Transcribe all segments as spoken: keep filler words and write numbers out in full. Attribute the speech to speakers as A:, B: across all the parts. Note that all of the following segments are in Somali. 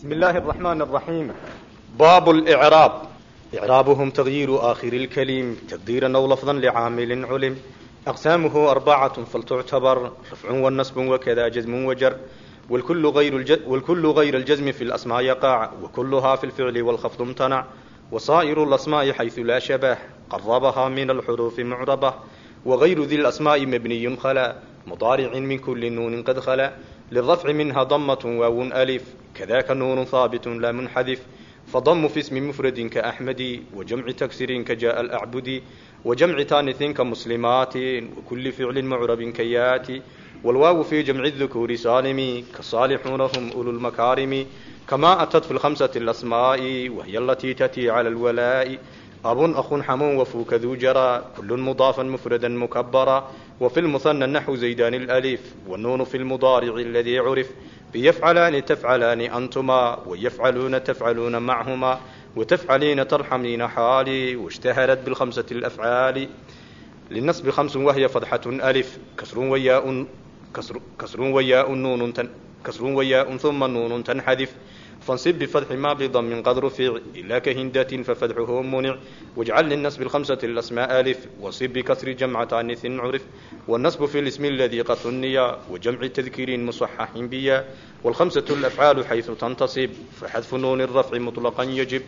A: بسم الله الرحمن الرحيم. باب الإعراب. إعرابهم تغيير آخر الكلم تقديرا أو لفظا لعامل علم. أقسامه أربعة فلتعتبر رفع والنصب وكذا جزم وجر، والكل غير الجزم, والكل غير الجزم في الأسماء يقع، وكلها في الفعل والخفض امتنع، وصائر الأسماء حيث لا شبه قربها من الحروف معربة، وغير ذي الأسماء مبني خلا مضارع من كل نون قد خلا، للرفع منها ضمة واو ألف، كذاك نون ثابت لا منحذف، فضم في اسم مفرد كأحمد، وجمع تكسير كجاء الأعبد، وجمع تانث كمسلمات، وكل فعل معرب كيات، والواو في جمع الذكور سالم كصالحون هم أولو المكارم، كما أتت في الخمسة الأسماء وهي التي تأتي على الولاء، أب أخ حم وفوك ذو جرى كل مضافا مفردا مكبرا، وفي المثنى النحو زيدان الألف، والنون في المضارع الذي عرف، بيفعلان تفعلان أنتما، ويفعلون تفعلون معهما، وتفعلين ترحمين حالي، واشتهرت بالخمسة الأفعال. للنصب خمس وهي فضحة ألف كسر وياء كسر, كسر وياء نون تن كسر وياء ثم نون تنحذف، فانصب بفتح ما بضم قد رفع إلا كهندة ففتحه منع، واجعل للنصب الخمسة الأسماء ألف، وانصب بكسر جمع تانث عرف، والنصب في الاسم الذي قد ثني، وجمع تذكير مصحح بيا، والخمسة الأفعال حيث تنتصب، فحذف نون الرفع مطلقا يجب.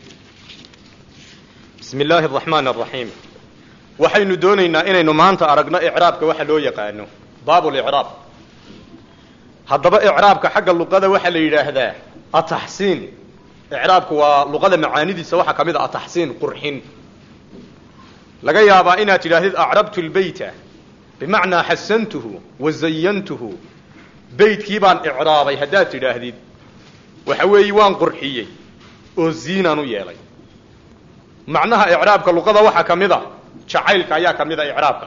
A: بسم الله الرحمن الرحيم. waxaynu doonaynaa inaynu maanta aragno i'raabka waxa loo yaqaano baabul i'raab. haddaba i'raabka xagga luqada waxa la yiraahdaa at-tahsin. i'raabku waa luqada macaanidiisa waxa kamid ah at-tahsin, qurxin. laga yaabaa inaad tidhaahdid a'rabtu al-bayta bimacnaa hasantuhu wa zayyantuhu. baytkii baan i'raabay haddaad tidhaahdid waxa weeye waan qurxiyey oo ziinaan u yeelay. macnaha i'raabka luqada waxa kamid ah jacaylka ayaa kamid ah i'raabka.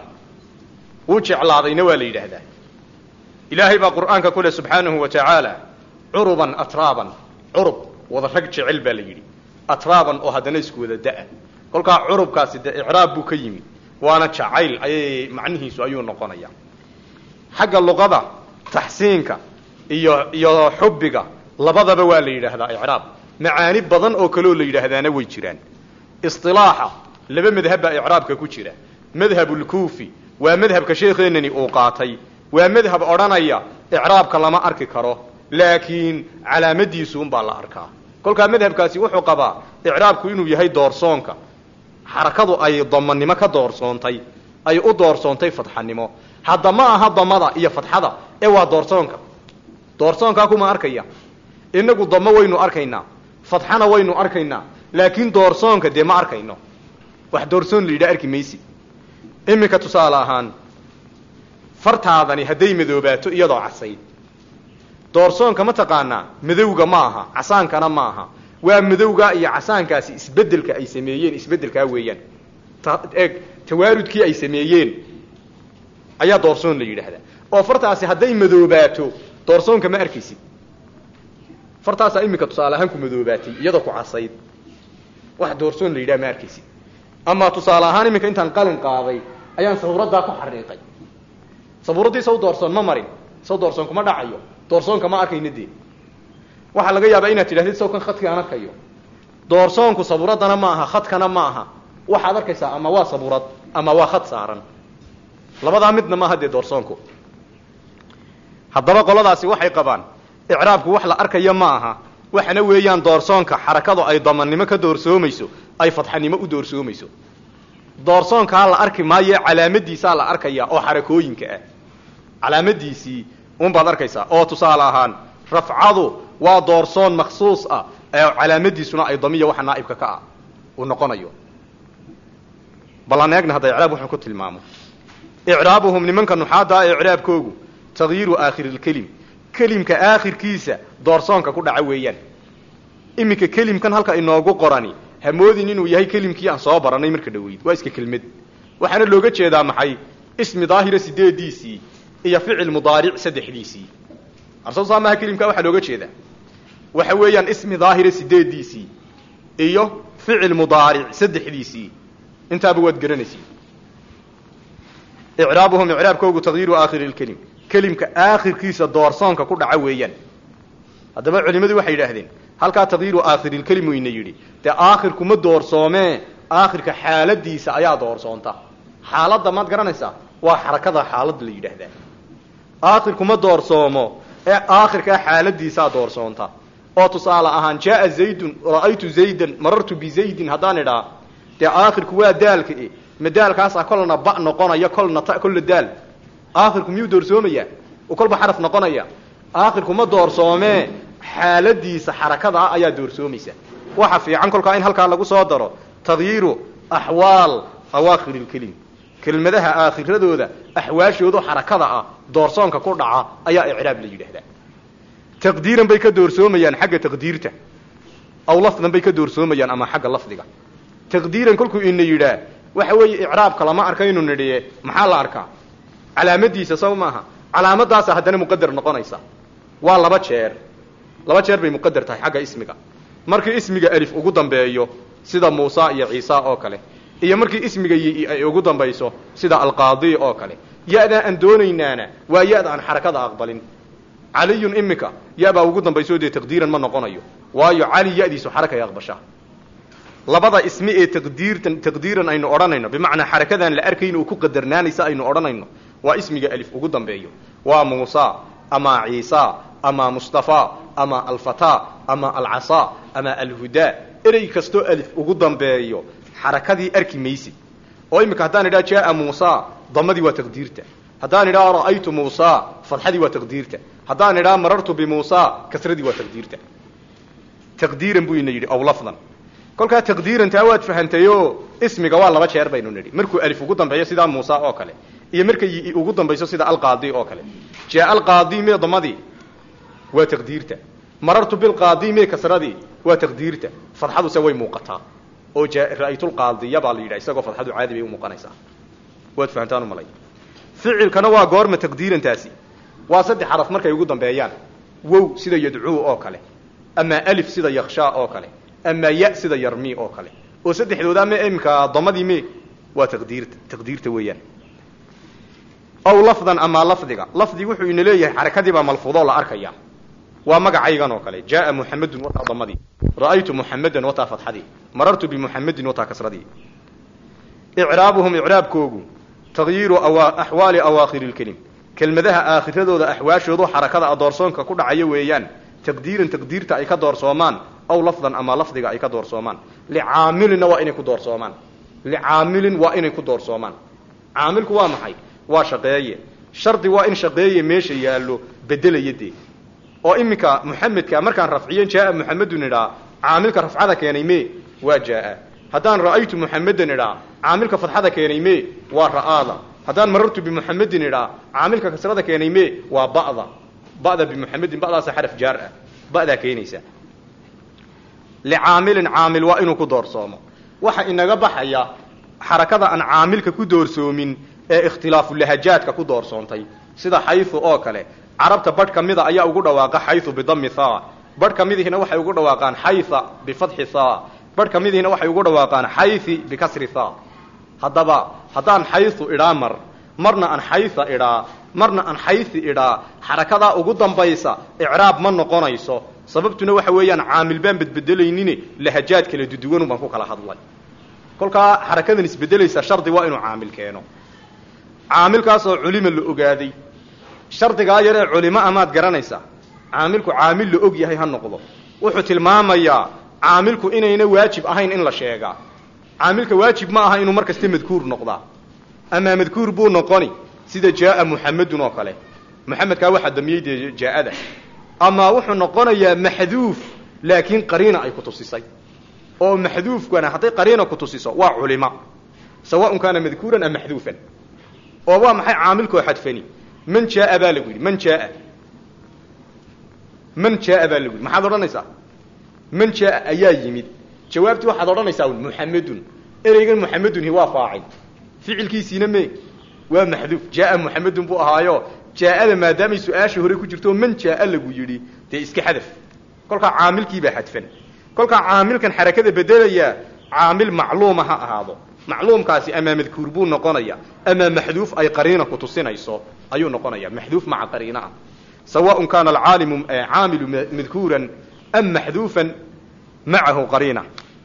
A: uu jeclaadayna waa la yiraahdaa. ilaahay baa quraanka ku leeyahay subhanahu wa ta'ala uruban atraban. urub wada rag jecel baa la yiri, atraban oo hadana isku wada daa. kolka urubkaasi da i'raab buu ka yimi, waana jacayl ay macnihiisu ayuu noqonayaa. xagga luqada tahsiinka iyo iyo xubbiga labadaba waa la yiraahdaa i'raab. macaani badan oo kale oo la yiraahdaana way jiraan. istilaaha laba madhab baa i'raabka ku jira. madhabul kuufi waa madhabka sheekheennani uu qaatay, waa madhab oranaya i'raabka lama arki karo, laakiin calaamadiisu un baa la arkaa. kolka madhabkaasi wuxuu qabaa i'raabku inuu yahay doorsoonka, xarakadu ay damanimo ka doorsoontay ay u doorsoontay fatxanimo. hadda ma aha damada iyo fatxada ee waa doorsoonka. doorsoonka kuma arkaya. inagu damo waynu arkaynaa, fatxana waynu arkaynaa, laakiin doorsoonka de ma arkayno. wax doorsoon liida arki maysi. imika tusaale ahaan fartaadani haday madoobaato iyadoo casayd, doorsoonka ma taqaanaa madowga ma aha, casaankana ma aha. waa madowga iyo casaankaasi isbedelka ay sameeyeen, isbedelka weeyaan eeg tawaarudkii ay sameeyeen ayaa doorsoon la yiraahdaa. oo fartaasi haday madoobaato doorsoonka ma arkaysid. fartaasi imika tusaale ahaan ku madoobaatay iyadoo ku casayd, wax doorsoon la yiraahdaa ma arkaysid. ama tusaale ahaan imika intaan qalin qaaday ayaan sawirada ku xariiqay, sawiradii soo doorsoon ma marin, soo doorsoon kuma dhacayo, doorsoonka ma arkaynadeed. waxa laga yaabaa inaad tidhaahdid soo kan khadka aan arkayo. doorsoonku sawiradana ma aha, khadkana ma aha. waxaad arkaysaa ama waa sawirad ama waa khad saaran, labada midna ma hadee doorsoonku. haddaba qoladaasi waxay qabaan i'raabku wax la arkayo ma aha, waxana weeyaan doorsoonka xarakadu ay damanimo ka doorsoomayso ay fatxanimo u doorsoomayso. doorsoonka la arki maayo, calaamadiisa la arkaya oo xarakooyinka ah. calaamadiisi un baad arkaysaa. oo tusaale ahaan rafcadu waa doorsoon makhsuus ah ee calaamadiisuna ay damiyo waxa naa'ibka ka ah uu noqonayo. balaneegna hada i'raab wuxuu ku tilmaamo. i'raabuhum nimanka nuxaada i'raabkoogu tagyiiru aakhir al-kalim, kalimka aakhirkiisa doorsoonka ku dhaca weeyaan. imika kalimkan halka inoogu qorani hamoodin inuu yahay kalimkii aan soo baranay marka dhaweyd. waa iska kelmad. waxaana looga jeedaa maxay? ismi daahira sideediisii iyo ficil mudaaric saddexdiisii. arsoo saamaha kalimka waxa looga jeedaa waxa weeyaan ismi daahira sideediisii iyo ficil mudaaric saddexdiisii. intaaba waad garanaysaa. i'raabuhum i'raabkoogu tagyiiru aakhir al-kalim, kalimka aakhirkiisa doorsoonka ku dhaca weeyaan. haddaba culimadu waxay yidhaahdeen halkaa tagyiiru aakhiril-kelim wayna yidhi dee aakhirku ma doorsoomee aakhirka xaaladiisa ayaa doorsoonta xaaladda maad garanaysaa waa xarakada xaalad la yidhaahdaa aakhirku ma doorsoomo ee aakhirkaa xaaladiisaa doorsoonta oo tusaale ahaan jaaa zaydun ra'aytu zaydan marartu bizaydin haddaan idhaa dee aakhirku waa daalka e ma daalkaasaa kolna ba noqonaya kolna ta kolla daal aakhirku miyuu doorsoomayaa oo kolba xaraf noqonaya aakhirku ma doorsoomee xaaladiisa xarakada ah ayaa doorsoomaysa waxa fiican kolkaa in halkaa lagu soo daro tagyiiru axwaal awaakhiril-kelim kelmadaha aakhiradooda axwaashoodu xarakada ah doorsoonka ku dhaca ayaa icraab la yidhaahdaa taqdiiran bay ka doorsoomayaan xagga taqdiirta aw lafdan bay ka doorsoomayaan ama xagga lafdiga taqdiiran kolkuu ina yidhaa waxa weeye icraabka lama arkaynu nidhiye maxaa la arkaa calaamadiisa saw maaha calaamadaasa haddana muqadar noqonaysa waa laba jeer laba jeer bay muqadar tahay xagga ismiga markii ismiga alif ugu dambeeyo sida muusa iyo ciisa oo kale iyo markii ismiga yi ay ugu dambayso sida alqaadi oo kale ya-daa aan doonaynaana waa ya-da aan xarakada aqbalin caliyun imika ya-baa ugu dambayso dee taqdiiran ma noqonayo waayo cali ya-diisu xarakay aqbashaa labada ismi ee taqdiirtan taqdiiran aynu odhanayno bimacnaa xarakadan la arkayn oo ku qadarnaanaysa aynu odhanayno waa ismiga alif ugu dambeeyo waa muusa ama ciisa ama mustafa ama alfata ama alcasa ama alhudaa erey kastoo alif ugu dambeeyo xarakadii arki maysid oo imika haddaan idhaha jaaa muusa damadii waa taqdiirta haddaan idhaha ra'aytu muusa fadxadii waa taqdiirta haddaan idhaha marartu bimuusa kasradii waa taqdiirta taqdiiran buu ina yidhi aw lafdan kolkaa taqdiirantaa waad fahantayo ismiga waa laba jeer baynu nidhi markuu alif ugu dambeeyo sidaa muusa oo kale iyo markay yi ugu dambayso sida alqaadi oo kale jaa alqaadi mee damadii waa taqdiirta marartu bilqaadi mee kasradii waa taqdiirta fadxaduse way muuqataa oo ra'aytulqaadiya baa la yidhaha isagoo fadxadu caadi bay u muuqanaysaa waad fahantaan umalay ficilkana waa goorma taqdiirantaasi waa saddex xaraf markay ugu dambeeyaan wow sida yadcuu oo kale ama alif sida yakshaa oo kale ama ya sida yarmi oo kale oo saddexdooda me imka damadii me waa taqdiirta taqdiirta weeyaan aw lafdan ama lafdiga lafdi wuxuu ina leeyahay xarakadii baa malfuudoo la arkaya waa magacaygan oo kale jaaa muxamedun wataa damadii ra'aytu muxamedan wataa fadxadii marartu bimuxamedin wataa kasradii icraabuhum icraabkoogu tagyiiru axwaali awaakhiril-kelim kelmadaha aakhiradooda axwaashoodu xarakada adoorsoonka ku dhacaya weeyaan taqdiiran taqdiirta ay ka doorsoomaan aw lafdan ama lafdiga ay ka doorsoomaan licaamilinna waa inay ku doorsoomaan licaamilin waa inay ku doorsoomaan caamilku waa maxay waa shaqeeye shardi waa in shaqeeye meesha yaallo bedelaya dee oo iminka muxamedka markaan rafciyen jaaa muxamedun idhaa caamilka rafcada keenay me waa jaaa haddaan ra'aytu muxamedan idhaa caamilka fadxada keenay me waa ra'aada haddaan marartu bimuxamedin idhaa caamilka kasrada keenay me waa ba'da ba'da bimuxamedin ba'daasa xaraf jaar ah ba'daa keenaysa licaamilin caamil waa inuu ku doorsoomo waxa inaga baxaya xarakada aan caamilka ku doorsoomin ee ikhtilaafu lahajaadka ku doorsoontay sida xayu oo kale carabta badh ka mida ayaa ugu dhawaaqa xayu bidami tha badh ka midihiina waxay ugu dhawaaqaan xaya bifatxi tha badh ka midihiina waxay ugu dhawaaqaan xayi bikasri tha haddaba haddaan xayu idhaa mar marna aan xaya idhaa marna aan xayi idhaa xarakadaa ugu dambaysa icraab ma noqonayso sababtuna waxa weeyaan caamil baan bedbedelaynin lahajaad kala duduwan baan ku kala hadlay kolkaa xarakadan isbedelaysa shardi waa inuu caamil keeno caamilkaasoo culima la ogaaday shardigaa yaree culimo amaad garanaysaa caamilku caamil la og yahay ha noqdo wuxuu tilmaamayaa caamilku inayna waajib ahayn in la sheegaa caamilka waajib ma aha inuu mar kasta madkuur noqdaa amaa madkuur buu noqoni sida jaaa muxamedun oo kale muxamedkaa waxaa damiyey dee jaa-ada ama wuxuu noqonayaa maxduuf laakiin qariina ay ku tusisay oo maxduufkana hadday qariina ku tusiso waa culima sawaaun kaana madkuuran am maxduufan oo waa maxay caamilkoo xadfani man jaaa baa lagu yidhi man jaaa man jaaa baa lagu yidhi maxaad odhanaysaa man jaaa ayaa yimid jawaabtii waxaad odhanaysaa muxamedun ereygan muxamedunhi waa faacil ficilkiisiina me waa maxduuf jaaa muxamedun buu ahaayo jaa-ada maadaamay su-aasha hore ku jirto man jaaa lagu yidhi dee iska xadaf kolkaa caamilkiibaa xadfan kolkaa caamilkan xarakada bedelayaa caamil macluuma ha ahaado macluumkaasi amaa madkuur buu noqonaya amaa maxduuf ay qariina ku tusinayso ayuu noqonaya maxduuf maca qariina ah sawaaun kaana alcaalimu caamilu madkuuran am maxduufan macahu qariina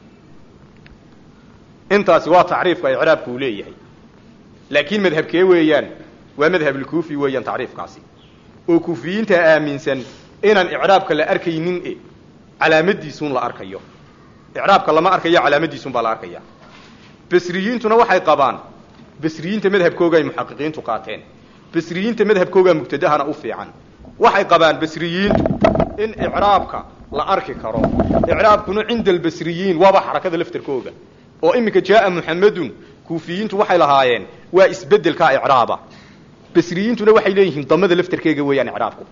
A: intaasi waa tacriifka icraabku uu leeyahay laakiin madhabkee weeyaan waa madhab alkuufi weeyaan tacriifkaasi oo kuufiyiinta aaminsan inaan icraabka la arkaynin e calaamadiisuun la arkayo icraabka lama arkayo calaamadiisuun baa la arkaya basriyiintuna waxay qabaan basriyiinta madhabkooga ay muxaqiqiintu qaateen basriyiinta madhabkooga mubtadahana u fiican waxay qabaan basriyiintu in icraabka la arki karo icraabkuna cinda albasriyiin waaba xarakada laftarkooga oo iminka jaa muxamedun kuufiyiintu waxay lahaayeen waa isbedelka icraaba basriyiintuna waxay leeyihiin damada laftarkeega weeyaan icraabku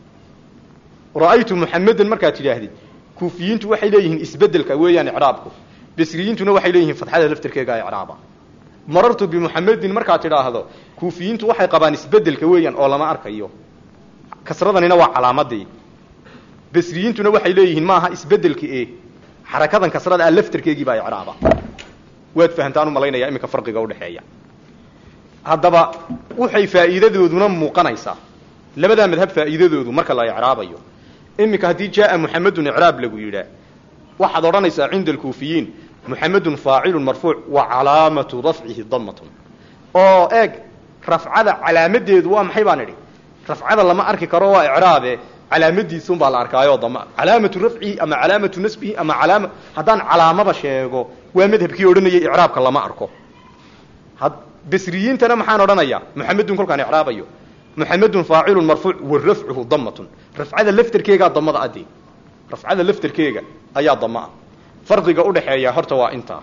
A: ra'aytu muxamedan markaad tidhaahdid kuufiyiintu waxay leeyihiin isbedelka weeyaan icraabku basriyiintuna waxay leeyihiin fatxada laftarkeega icraaba marartu bimuxamedin markaad tidhaahdo kuufiyiintu waxay qabaan isbedelka weeyaan oo lama arkayo kasradanina waa calaamadii basriyiintuna waxay leeyihiin maaha isbedelki e xarakadan kasrada laftarkeegii baa icraaba waad fahantaan u malaynaya iminka farqiga udhaxeeya haddaba waxay faa'iidadooduna muuqanaysaa labadaa madhab faa'iidadoodu marka la icraabayo iminka haddii jaa muxamedun icraab lagu yidhaa waxaad odhanaysaa cinda alkuufiyiin muxamedun faacilun marfuuc wa calaamatu rafcihi damatun oo eeg rafcada calaamadeedu waa maxay baan idhi rafcada lama arki karo waa icraabe calaamadiisun baa la arkaayo dama calaamatu rafcihi ama calaamatu nasbihi ama calaama haddaan calaamaba sheego waa madhabkii odhanayay icraabka lama arko basriyiintana maxaan odhanayaa muxamedun kolkaan icraabayo muxamedun faacilun marfuuc wa rafcuhu damatun rafcada laftarkeegaa damada adii rafcada laftarkeega ayaa damaa farqiga udhaxeeya horta waa intaa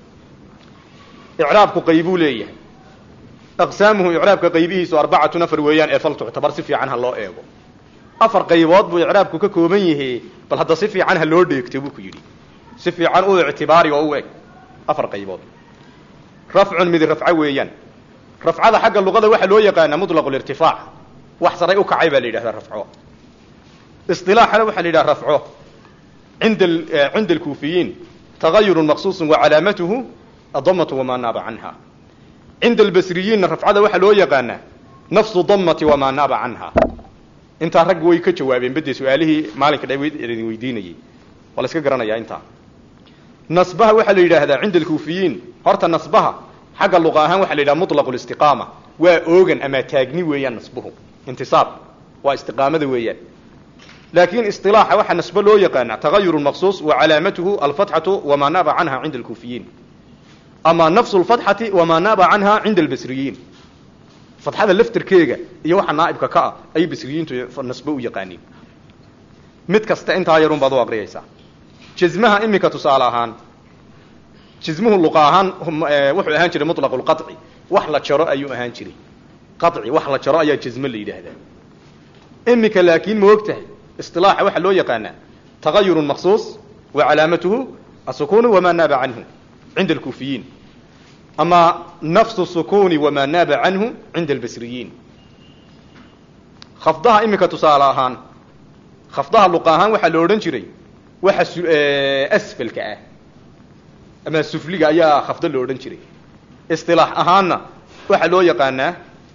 A: icraabku qaybuu leeyahay aqsaamuhu icraabka qaybihiisu arbacatun afar weeyaan ee fal tuctabar si fiican ha loo eego afar qaybood buu icraabku ka kooban yahay bal hadda si fiican ha loo dheegto buu ku yidhi si fiican u ictibaari oo u eg afar qaybood rafcun mid rafco weeyaan rafcada xagga luqada waxaa loo yaqaanaa mutlaqu lirtifaac wax saray u kacay baa la yidhahdaa rafco isilaaxana waxaa la yidhaha rafco inda cinda alkuufiyiin tagayurun maqsuusun wa calaamatuhu adamatu wamaa naaba canha cinda albasriyiinna rafcada waxaa loo yaqaanaa nafsu damati wamaa naaba canha intaa rag way ka jawaabeen bedde su-aalihii maalinka dha idin weydiinayey waa la iska garanayaa intaa nasbaha waxaa la yidhaahdaa cinda alkuufiyiin horta nasbaha xagga luqa ahaan waxaa la yidhaha mutlaqu listiqaama waa oogan ama taagni weeyaan nasbuhu intisaab waa istiqaamada weeyaan laakiin isilaaxa waxaa nasbo loo yaqaana tagayurun maqsuus wa calaamatuhu alfatxatu wamaa naaba canha cinda alkuufiyiin ama nafsu lfatxati wamaa naaba canha cinda albasriyiin fatxada laftarkeega iyo waxa naaibka ka ah ay basriyiintu nasbo u yaqaaniin mid kasta intaa yarun baad u aqriyaysaa jazmaha iminka tusaale ahaan jazmuhu luqa ahaan wuxuu ahaan jiray mutlaqu lqaci wax la jaro ayuu ahaan jiray qaci wax la jaro ayaa jazme la yidhaahdaa iminka laakiin ma og tahay isilaaxa waxaa loo yaqaanaa tagayurun maqsuus wa calaamatuhu asukunu wamaa naaba canhu cinda alkuufiyiin ama nafsu sukuni wamaa naaba canhu cinda albasriyiin khafdaha iminka tusaale ahaan khafdaha luqa ahaan waxaa la odhan jiray waxa asfalka ah ama sufliga ayaa khafdo lo odhan jiray isilaax ahaanna waxaa loo yaqaanaa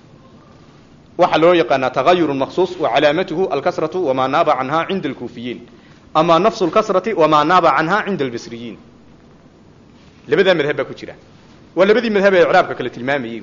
A: waxaa loo yaqaanaa tagayurun maqsuus wa calaamatuhu alkasratu wamaa naaba canha cinda alkuufiyiin ama nafsu lkasrati wamaa naaba canha cinda albasriyiin labadaa madhab baa ku jira waa labadii madhab ee icraabka kala tilmaamayey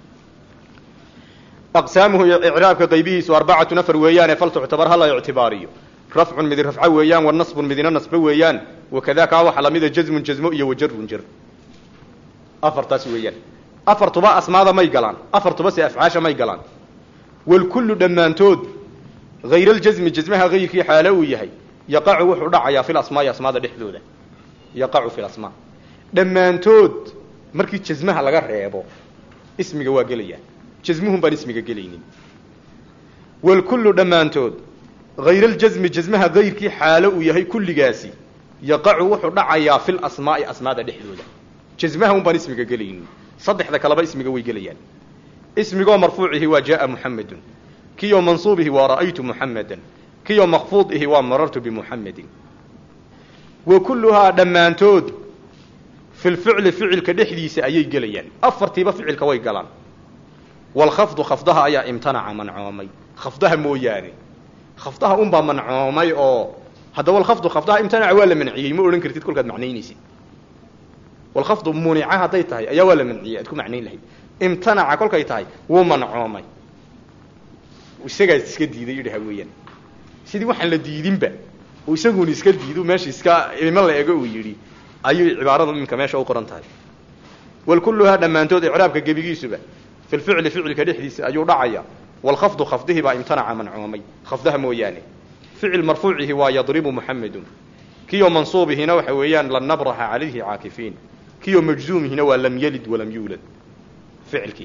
A: aqsaamuhu icraabka qaybihiisu arbacatun afar weeyaane fal tuctabar ha la ictibaariyo rafcun mid rafco weeyaan wa nasbun midina nasbo weeyaan wakadakaa waxaa lamida jazmun jazmo iyo wajarun jar afartaas weeyaan afartuba asmaada may galaan afartuba se afcaasha may galaan walkullu dhammaantood hayr aljazmi jazmaha hayrkii xaalo uu yahay yaqacu wuxuu dhacayaa fil asmaai asmaada dhexdooda yaqacu fil asmaa dhammaantood markii jazmaha laga reebo ismiga waa gelaya jazmuhun baan ismiga gelaynin walkullu dhammaantood hayr aljazmi jazmaha hayrkii xaalo uu yahay kulligaasi yaqacu wuxuu dhacayaa fil asmaai asmaada dhexdooda jazmaha un baan ismiga gelaynin saddexda kaleba ismiga way gelayaan ismigoo marfuucihi waa jaa muxamedun kiyoo mansuubihi waa ra'aytu muxamedan kiyoo makfuudihi waa marartu bimuxamedin wa kulluhaa dhammaantood filficli ficilka dhexdiisa ayay gelayaan afartiiba ficilka way galaan walkhafdu khafdaha ayaa imtanaca mancoomay khafdaha mooyaane khafdaha unbaa mancoomay oo هذا والخفض خفضها امتنع ولا منعيه ما أورن كرتيد كل كاد معنيه نسي والخفض منعها ضيتها أي ولا منعيه تكون معنيه له امتنع كل كاد تاي ومنعومي ويسجع يسكدي ذي يده هويا سيدي واحد لديدين بقى ويسجون يسكدي ذو ماشي يسكا ما لا يجوا ويجري أي عبارة من كماشة أو قرنتها والكل هذا ما أنتود إعراب كجبيجي سبة في الفعل فعل كدحديث أيو رعيا والخفض خفضه بقى امتنع منعومي خفضها موياني فعل مرفوعه هو يضرب محمد كيو منصوبه نوح ويان لن نبرح عليه عاكفين كيو مجزومه نوى لم يلد ولم يولد فعل كي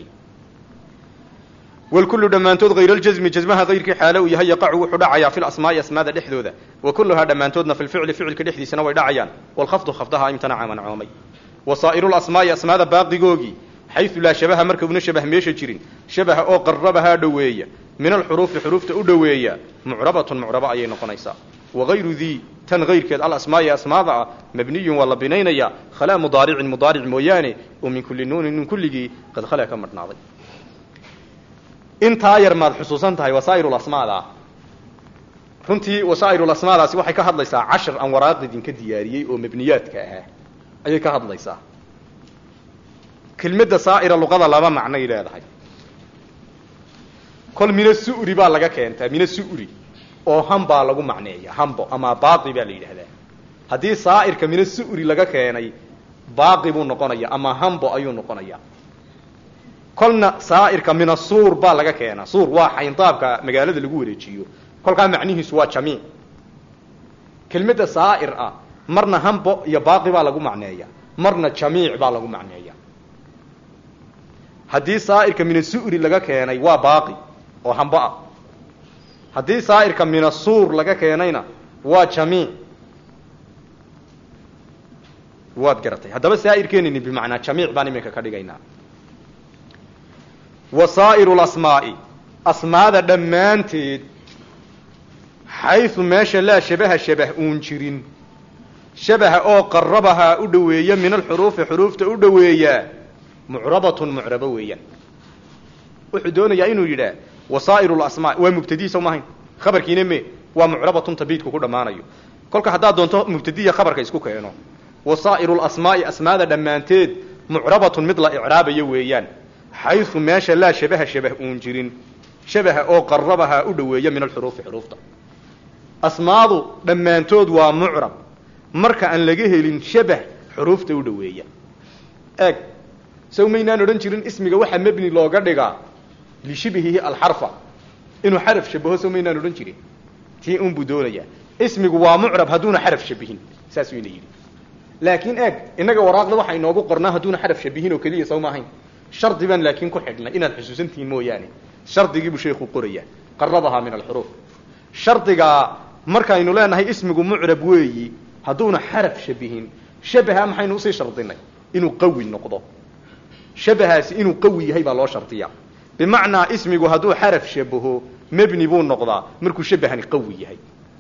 A: والكل دمانتود غير الجزم جزمها غير كي حاله ويهي يقع وحدعيا في الأسماء اسماء دحذوذا وكلها دمانتودنا في الفعل فعل كدحديث نوى دعيان والخفض خفضها امتنع منعومي وصائر الأسماء اسماء باقي جوجي حيث لا شبه مركب شبه ميش جرين شبه أو قربها دوية من الحروف حروف تأدوية معربة معربة أي نقنيسا وغير ذي تن غير كذا الأسماء أسماء مبني ولا بنينيا خلا مضارع مضارع موياني ومن كل نون من كل جي قد خلا كمر ناضي انت هاير ما خصوصا هاي وسائر الأسماء ذا runtii wasaa'iru asmaadaasi waxay ka hadlaysaa cashar aan waraaqdin ka diyaariyay oo mabniyaadka ah ayay ka hadlaysaa kelmadda saa'ira luqada laba macno ay leedahay kol min as-su'ri baa laga keentaa min as-su'ri oo hamba lagu macneeyaa hambo ama baaqi baa la yiraahdaa hadii saa'irka min as-su'ri laga keenay baaqi buu noqonayaa ama hambo ayuu noqonayaa kolna saa'irka min as-suur baa laga keenaa suur waa xayndaabka magaalada lagu wareejiyo kolka macnihiisu waa jamiic kelmadda saa'ir ah marna hambo iyo baaqi baa lagu macneeyaa marna jamiic baa lagu macneeyaa hadii saa'irka min as-su'ri laga keenay waa baaqi oo hambo ah hadii saa'irka min as-suur laga keenayna waa jamiic waad garatay hadaba saa'irkeenini bimaana jamiic baan iminka ka dhigaynaa wasaa'iru al-asmaa'i asmaada dhamaanteed حيث ماشى لا شبه شبه أنجرين شبه أو قربها أدوية من الحروف حروف تأدوية معربة معربوية وحدون يعينوا إلى وصائر الأسماء ومبتدي سومهين خبر كينمي ومعربة تبيت كل ما نيو كل كحدا دون مبتدي خبر كيسكو كينو وصائر الأسماء أسماء دمانتين معربة مثل إعراب يويان حيث ماشى لا شبه شبه أنجرين شبه أو قربها أدوية من الحروف حروف asmaadu dhammaantood waa mucrab marka aan laga helin shabah xuruufta u dhaweeya eeg soo meynaan oran jirin ismiga waxa mabni looga dhigaa li shibhihi al harfa inuu xaraf shabaho soo meynaan oran jirin tii un budoonaya ismigu waa mucrab haduuna xaraf shabihin saas weyn yiri laakiin eeg inaga waraaqda waxa inoogu qornaa haduuna xaraf shabihin oo kaliya soo maahayn shardi ban laakiin ku xidhna inaad xusuusantiin mooyaane shardigii buu sheekhu qoraya qarrabaha min al huruf shardiga markaaynu leenahay ismigu mucrab weeyi haduuna xaraf shabihin shabaha maxaynu u sii shardinay inuu qawi noqdo shabahaasi inuu qawi yahay baa loo shartiyaa bimaana ismigu haduu xaraf shabaho mabni buu noqdaa markuu shabahani qawi yahay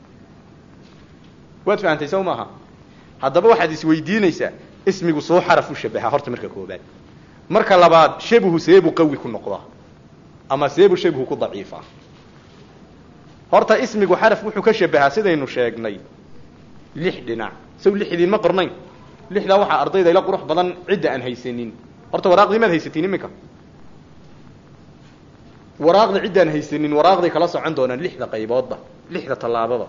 A: waad fahamtay soo maaha hadaba waxaad is weydiinaysaa ismigu soo xaraf u shabaha horta marka koobaad marka labaad shabahu seebu qawi ku noqdaa ama seebu shabahu ku daciifa horta ismigu xaraf wuxuu ka shabahaa sidaynu sheegnay lix dhinac soo lixdii ma qornayn lixda waxa ardayda ila qurux badan cid aan haysanin horta waraaqdii ma haysatin imika waraaqda cid aan haysanin waraaqday kala socon doonaan lixda qayboodba lixda talaabada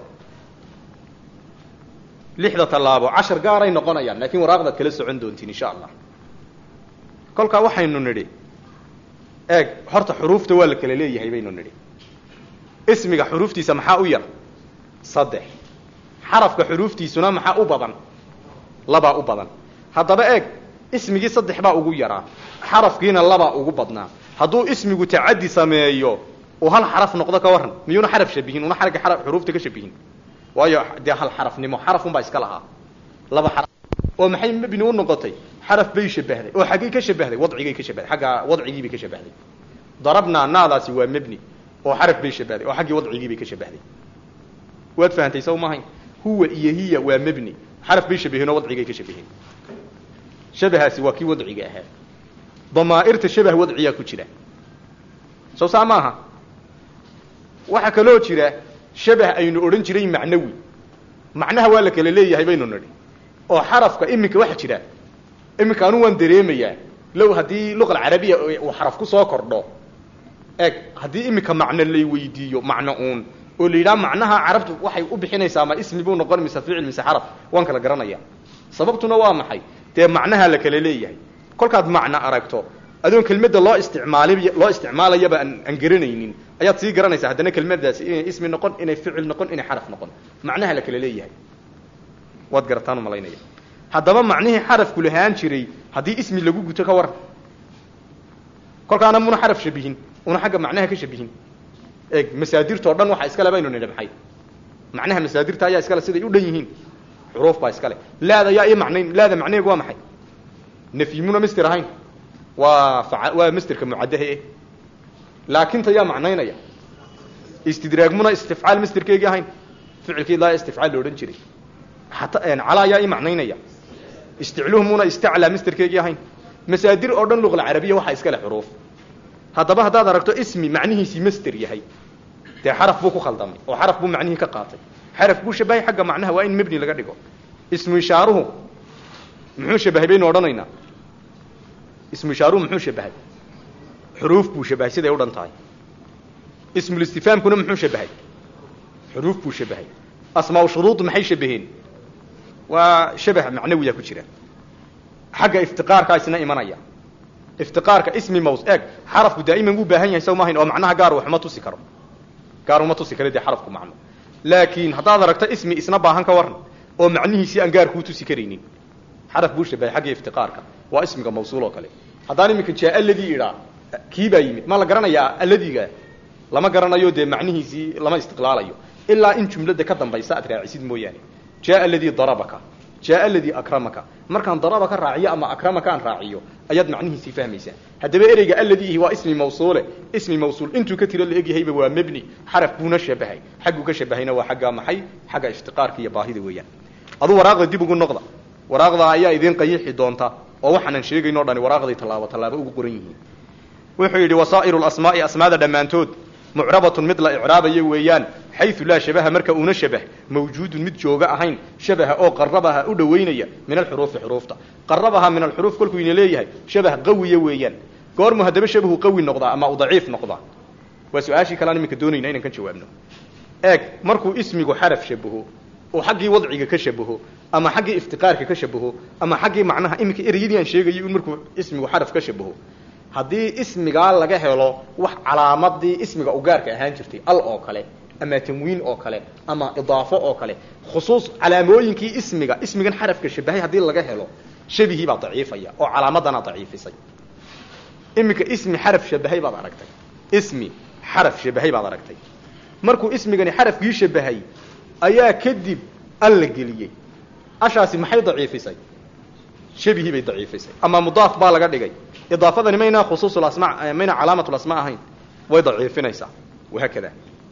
A: lixda talaabo cashar gaar ay noqonayaan laakiin waraaqda kala socon doontiin insha Allah kolka waxaynu nidhi eeg horta xuruufta waa la kala leeyahay baynu nidhi ismiga xuruuftiisa maxaa u yar saddex xarafka xuruuftiisuna maxaa u badan laba u badan hadaba eeg ismigii saddex baa ugu yaraa xarafkiina laba ugu badnaa haduu ismigu taaddi sameeyo oo hal xaraf noqdo ka waran miyuna xaraf shabihin una xarafka xaraf xuruufta ka shabihin waayo de hal xarafnimo xarafun baa iska lahaa laba xaraf oo maxay mabni u noqotay xaraf bay shabahday oo xagee ka shabahday wadcigay ka shabahday xaga wadcigii bay ka shabahday darabna naadaasi waa mabni oo xaraf bay shabahday oo xagii wadcigii bay ka shabahday waad fahamtay soo maahay huwa iyo hiya waa mabni xaraf bay shabaheen oo wadcigay ka shabaheen shabahaasi waa kii wadciga ahaa damaa'irta shabah wadciga ku jira soo saamaha waxa kale oo jira shabah aynu oran jiray macnawi macnaha waa la kala leeyahay baynu nidhi oo xarafka iminka waxa jira iminka anu waan dareemayaa low haddii luqa alcarabiya uu xaraf ku soo kordho eeg haddii iminka macno lay weydiiyo macno uun oo la yidhaha macnaha carabtu waxay u bixinaysaa ma ismi buu noqon mise ficil mise xaraf waan kala garanaya sababtuna waa maxay dee macnaha la kala leeyahay kolkaad macno aragto adoon kelmadda loo isticmaalay loo isticmaalayaba aan garanaynin ayaad sii garanaysaa haddana kelmaddaasi inay ismi noqon inay ficil noqon inay xaraf noqon macnaha la kala leeyahay waad garataan u malaynaya haddaba macnihii xarafku lahaan jiray haddii ismi lagu guto ka waran kolkaana muna xaraf shabihin una xagga macnaha ka shabihin eeg masaadirtoo dhan waxaa iskale baynu nidhi maxay macnaha masaadirta ayaa iskale siday u dhan yihiin xuruuf baa iskale laada yaa ii macnayn laada macnaheegu waa maxay nafyimuna mister ahayn waa waa misterka mucaddahe eh laakinta yaa macnaynaya istidraagmuna istifcaal misterkeegii ahayn ficilkii laa istifcaal lo odhan jiray hataa calaa yaa ii macnaynaya isticluhmuna istaclaa misterkeegii ahayn masaadir oo dhan luqa alcarabiya waxaa iskale xuruuf haddaba haddaad aragto ismi macnihiisii master yahay dee xaraf buu ku khaldamay oo xaraf buu macnihii ka qaatay xaraf buu shabahay xagga macnaha waa in mebni laga dhigo ismu ishaaruhu muxuu shabahay baynu odhanaynaa ismu ishaaruhu muxuu shabahay xuruuf buu shabahay siday u dhan tahay ismulistifaamkuna muxuu shabahay xuruuf buu shabahay asmaa shuruud maxay shabaheen waa shabah macnawiya ku jira xagga iftiqaarkaa isna imanaya iftiqaarka ismi maws eeg xarafku daa'iman wuu baahan yahay saw maahayn oo macnaha gaar wax ma tusi karo gaar uma tusi karo dee xarafku macno laakiin haddaad aragto ismi isna baahan ka waran oo macnihiisii aan gaar kuu tusi karaynin xaraf buu shabahay xagga iftiqaarka waa ismiga mawsuul oo kale haddaan iminka jaa alladii idhaa kii baa yimid ma la garanayaa alladiga lama garanayo dee macnihiisii lama istiqlaalayo ilaa in jumlada ka dambaysa aad raacisid mooyaane jaa alladii darabaka jaa alladii akramaka markaan darabaka raaciyo ama akramaka aan raaciyo ayaad macnihiisii fahmaysaa haddaba ereyga alladiihi waa ismi mawsuule ismi mawsuul intuu ka tiro la egyahayba waa mebni xaraf buuna shabahay xagguu ka shabahayna waa xagga maxay xagga iftiqaarka iyo baahida weeyaan aduu waraaqda dib ugu noqda waraaqda ayaa idiin qayiixi doonta oo waxaanan sheegaynoo dhani waraaqday tallaabo tallaabo ugu qoran yihiin wuxuu yidhi wasaa'iru lasmaa'i asmaada dhammaantood mucrabatun mid la icraabayo weeyaan xayu laa shabaha marka uuna shabah mawjuudun mid jooga ahayn shabaha oo qarabaha u dhowaynaya min alxuruufi xuruufta qarabaha min alxuruuf kolkuu ina leeyahay shabah qawiya weeyaan goormu haddaba shabahu qawi noqdaa ama u daciif noqdaa waa su-aashii kalean iminka doonayna inaan ka jawaabno eeg markuu ismigu xaraf shabaho oo xaggii wadciga ka shabaho ama xaggii iftiqaarka ka shabaho ama xaggii macnaha iminka ereyadii aan sheegayay in markuu ismigu xaraf ka shabaho haddii ismigaa laga helo wax calaamadii ismiga u gaarka ahaan jirtay al oo kale ama tanwiin oo kale ama idaafo oo kale khusuus calaamooyinkii ismiga ismigan xarafka shabahay haddii laga helo shabihii baa daciifaya oo calaamadana daciifisay iminka ismi xaraf shabahay baad aragtay ismi xaraf shabahay baad aragtay markuu ismigani xarafkii shabahay ayaa kadib al la geliyey ashaasi maxay daciifisay shabihii bay daciifisay ama mudaaf baa laga dhigay idaafadani mayna khusuusul asmaa mayna calaamatul asmaa ahayn way daciifinaysaa wahakada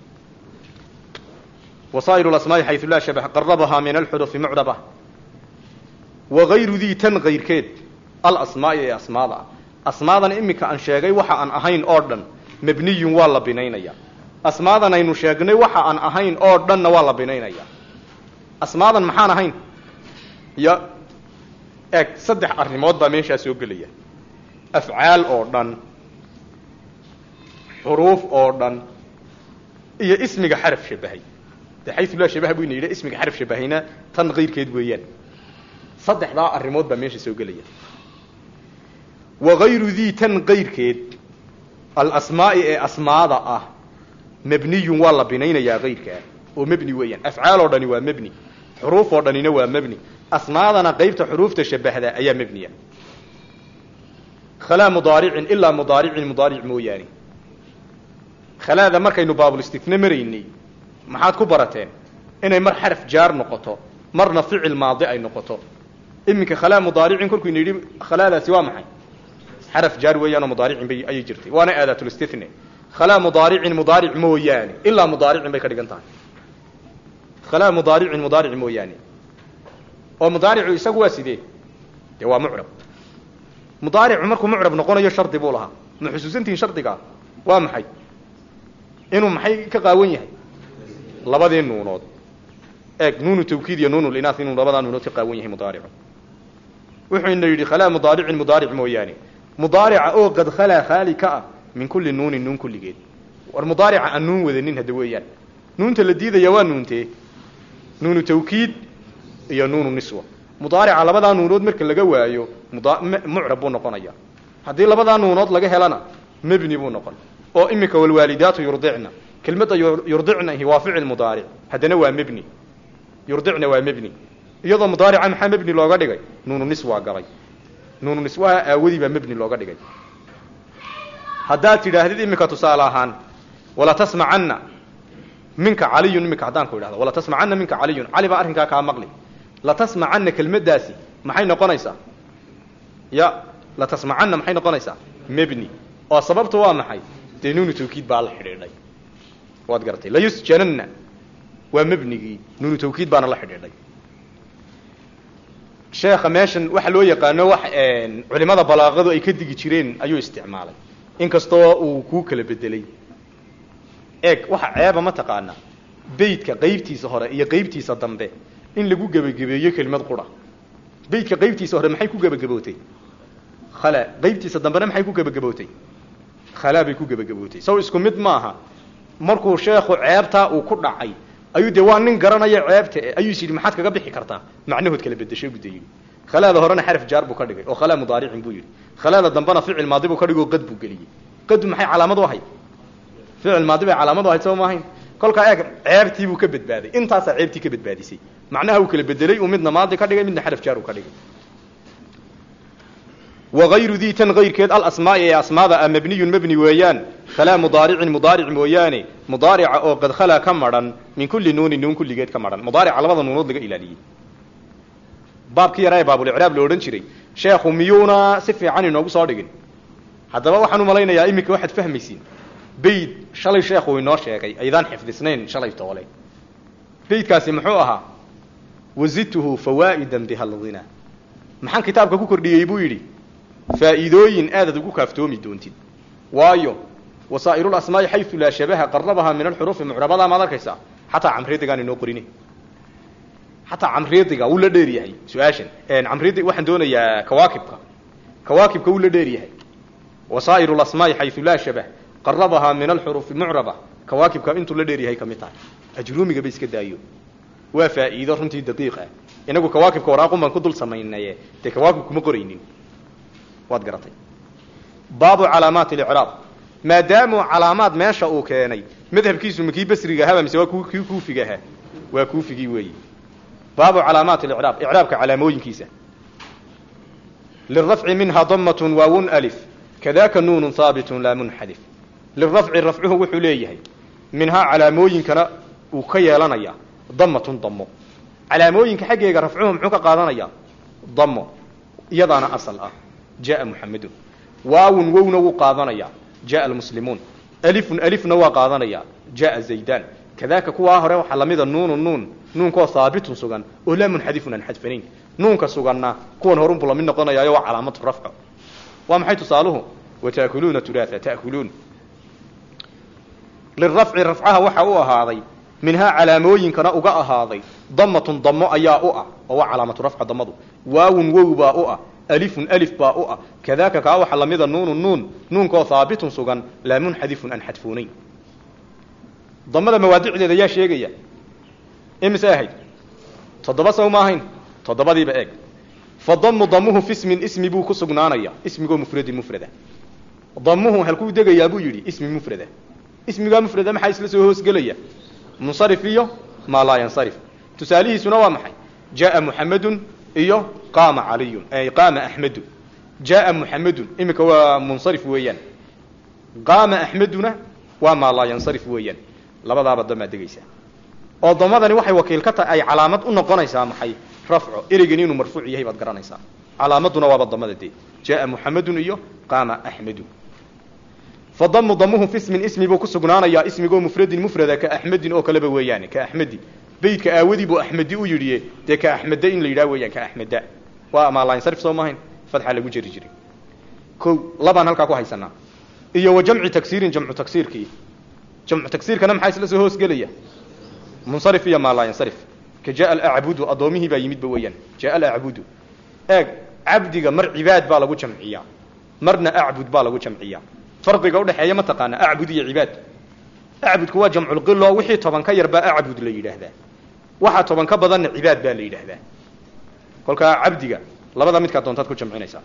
A: wasaa'iru lasmaa'i xaysu laa shabaha qarabahaa min alxurufi mucraba wagayru dii tan kayrkeed alasmaa'i ee asmaada ah asmaadan iminka aan sheegay waxa aan ahayn oo dhan mabniyun waa la binaynaya asmaadan aynu sheegnay waxa aan ahayn oo dhanna waa la binaynaya asmaadan maxaan ahayn ya eeg saddex arrimood baa meeshaa soo gelaya afcaal oo dhan xuruuf oo dhan iyo ismiga xaraf shabahay de xayu laa shabaha bu ina yidhi ismiga xaraf shabahayna tan kayrkeed weeyaan saddexdaa arrimood baa meesha soo gelaya wagayru dii tan kayrkeed alasmaa'i ee asmaada ah mabniyun waa la binaynayaa kayrkaa oo mebni weeyaan afcaal oo dhani waa mebni xuruuf oo dhanina waa mebni asmaadana qaybta xuruufta shabahda ayaa mebniya khalaa mudaaricin ilaa mudaaricin mudaaric mooyaane khalaada markaynu baabulistitne maraynay maxaad ku barateen inay mar xaraf jaar noqoto marna ficil maadi ay noqoto iminka khalaa mudaaricin kolkuu ina yidhi khalaadaasi waa maxay xaraf jaar weeyaanoo mudaaricin bay ayay jirtay waana aadaatulistithne khalaa mudaaricin mudaaric mooyaane ilaa mudaaricin bay ka dhigan tahay khalaa mudaaricin mudaaric mooyaane oo mudaaricu isagu waa sidee dee waa mucrab mudaaricu markuu mucrab noqonayo shardi buu lahaa ma xusuusantihin shardigaa waa maxay inuu maxay ka qaawan yahay labadii nuunood eeg nuunu tawkiid iyo nuunu linaas inuu labadaa nuunood ka qaawan yahay mudaaricu wuxuu ina yidhi khalaa mudaaricin mudaaric mooyaane mudaarica oo qad khalaa khaali ka ah min kulli nuunin nuun kulligeed war mudaarica aan nuun wadanin hadda weeyaan nuunta la diidaya waa nuuntee nuunu tawkiid iyo nuunu niswa mudaarica labadaa nuunood marka laga waayo mucrab buu noqonaya haddii labadaa nuunood laga helana mebni buu noqon oo iminka walwaalidaatu yurdicna kelmadda yurdicna hi waa ficil mudaaric haddana waa mebni yurdicna waa mebni iyadoo mudaarica maxaa mebni looga dhigay nuunu niswa galay nuunu niswaha aawadii baa mebni looga dhigay haddaad tidhaahdid iminka tusaale ahaan wala tasmacanna minka caliyun iminka haddaan ku idhahdo wala tasmacanna minka caliyun cali baa arrinkaa kaa maqli la tasmacanna kelmaddaasi maxay noqonaysaa ya la tasmacanna maxay noqonaysaa mebni oo sababtu waa maxay dee nuunu tawkiid baa la xidhiidhay waad garatay layusjananna waa mebnigii nuunu tawkiid baana la xidhiidhay sheekha meeshan waxa loo yaqaano wax culimada balaaqadu ay ka digi jireen ayuu isticmaalay inkastoo uu kuu kala bedelay eeg waxa ceeba ma taqaana beydka qaybtiisa hore iyo qaybtiisa dambe in lagu gebagabeeyo kelimad qura beydka qaybtiisa hore maxay ku gebagabootay khala qaybtiisa dambena maxay ku gebagabootay khala bay ku gebagabootay saw isku mid maaha markuu sheekhu ceebta uu ku dhacay ayuu de waa nin garanaya ceebta ayuu yiri maxaad kaga bixi kartaa macnahood kala bedeshay gudeeyay khalaada horena xarf jaar buu ka dhigay oo khala mudaaricin buu yiri khalaada dambana ficil maadi buu ka dhigay oo qad buu galiyay qad maxay calaamad u ahayd ficil maadi bay calaamad u ahayd soo maahayn kolka eeg ceebtii buu ka badbaaday intaas ceebtii ka badbaadisay macnaha uu kala bedelay oo midna maadi ka dhigay midna xarf jaar uu ka dhigay وغير ذي تن غير كيد الأسماء يا أسماء مبني مبني ويان خلا مضارع مضارع وياني مضارع أو قد خلا كمرا من كل نون نون كل جيد كمرا مضارع على بعض النون لقى إلى لي باب كي راي باب الإعراب لورن شري شيخ ميونا سفي عني نوب صادقين هذا ما وحنو ملينا يا إمك واحد فهم يسين بيد شلي شيخ وينور شيخي أيضا حفظ سنين شلي طوالي بيد كاسي محوها وزدته فوائدا بها الظنا محن كتابك كوكر دي يبويري فائدوين آدد ugu kaaftoomi doontid waayo wasaa'iru al-asmaa haythu la shabaha qarrabaha min al-huruf mu'rabada ma arkaysa hatta amridigan inoo qorini hatta amridiga uu la dheer yahay su'aashan een amridi waxaan doonayaa kawaakibka kawaakibka uu la dheer yahay wasaa'iru al-asmaa haythu la shabaha qarrabaha min al-huruf mu'raba kawaakibka intuu la dheer yahay kamid tahay ajruumiga bay iska daayo waa faa'iido runtii daqiiqa inagu kawaakibka waraaqo man ku dul sameeynaye te kawaakibku ma qoraynin waad garatay baabu calaamaat al-i'raab maadaama calaamaad meesha uu keenay madhabkiisu makii basriga haba mise waa kii kuufiga aha waa kuufigi weey baabu calaamaat al-i'raab i'raabka calaamooyinkiisa liraf'i minha dammatun waawun alif kadaka nuunun thaabitun la munhadif liraf'i raf'uhu wuxuu leeyahay minha calaamooyinkana uu ka yeelanaya dammatun dammo calaamooyinka xageega raf'uhu muxuu ka qaadanaya dammo iyadana asal ah جاء محمد واو وونا وقادنيا جاء المسلمون الف الف نوا قادنيا جاء زيدان كذاك كوا هره waxa lamida nuun nuun nuun ko saabit sugan oo la munhadifun an hadfanin nuun ka suganna kuwan horun bula min noqonaya waa calaamad rafca waa maxay tusaaluhu wataakuluna thulatha taakulun liraf'i raf'aha waxa uu ahaaday minha calaamooyinkana uga ahaaday dammatun dammo ayaa u ah oo calaamad rafca dammadu waawun wowba u ah ألف ألف باء كذاك كاو حلميد نون نون نون كو ثابت سغن لا منحذف أن حذفوني ضمد موادع ذي يا شيغيا امساهي تضبسوا ما هين تضبدي باك فضم ضمه في اسم اسم بو كسغنانيا اسم جو مفرد مفرده ضمه هل كو دغيا بو يري اسم مفرده اسم جو مفرده ما حيس لسو هوس غليا منصرفيه ما لا ينصرف تساليه سنوا محي جاء محمد iyo qaama ali ay qaama ahmed jaa muhammad imika waa munsarif weeyaan qaama ahmeduna waa ma la yansarif weeyaan labadaaba dama degaysa oo damadani waxay wakiil ka tahay ay calaamad u noqonaysaa maxay rafcu erigani inuu marfuuc yahay baad garanaysaa calaamaduna waa damada de jaa muhammad iyo qaama ahmed فضم ضمه في اسم اسمي بو كسغنانيا اسميغو مفرد مفرد كاحمد او كلبا ويان كاحمد بيت كاودي بو احمد او يريه ده كاحمد ان ليرا ويان كاحمد وا ما لاين صرف سوماهين فتح لو جري جري كو لبان halka ku haysana iyo wajamci taksiirin jamcu taksiirki jamcu taksiirkana maxay isla soo hoos galaya munsarif iyo ma لا ينصرف ka jaa alacbudu adoomihii baa yimid ba weeyaan jaa alacbudu eeg cabdiga mar cibaad baa lagu jamciyaa marna acbud baa lagu jamciyaa farqiga u dhaxeeya ma taqaana acbud iyo cibaad acbudku waa jamcul qilo wixii toban ka yar baa acbud la yidhaahdaa waxa toban ka badanna cibaad baa la yidhaahdaa kolkaa cabdiga labada midkaa doontaad ku jamcinaysaa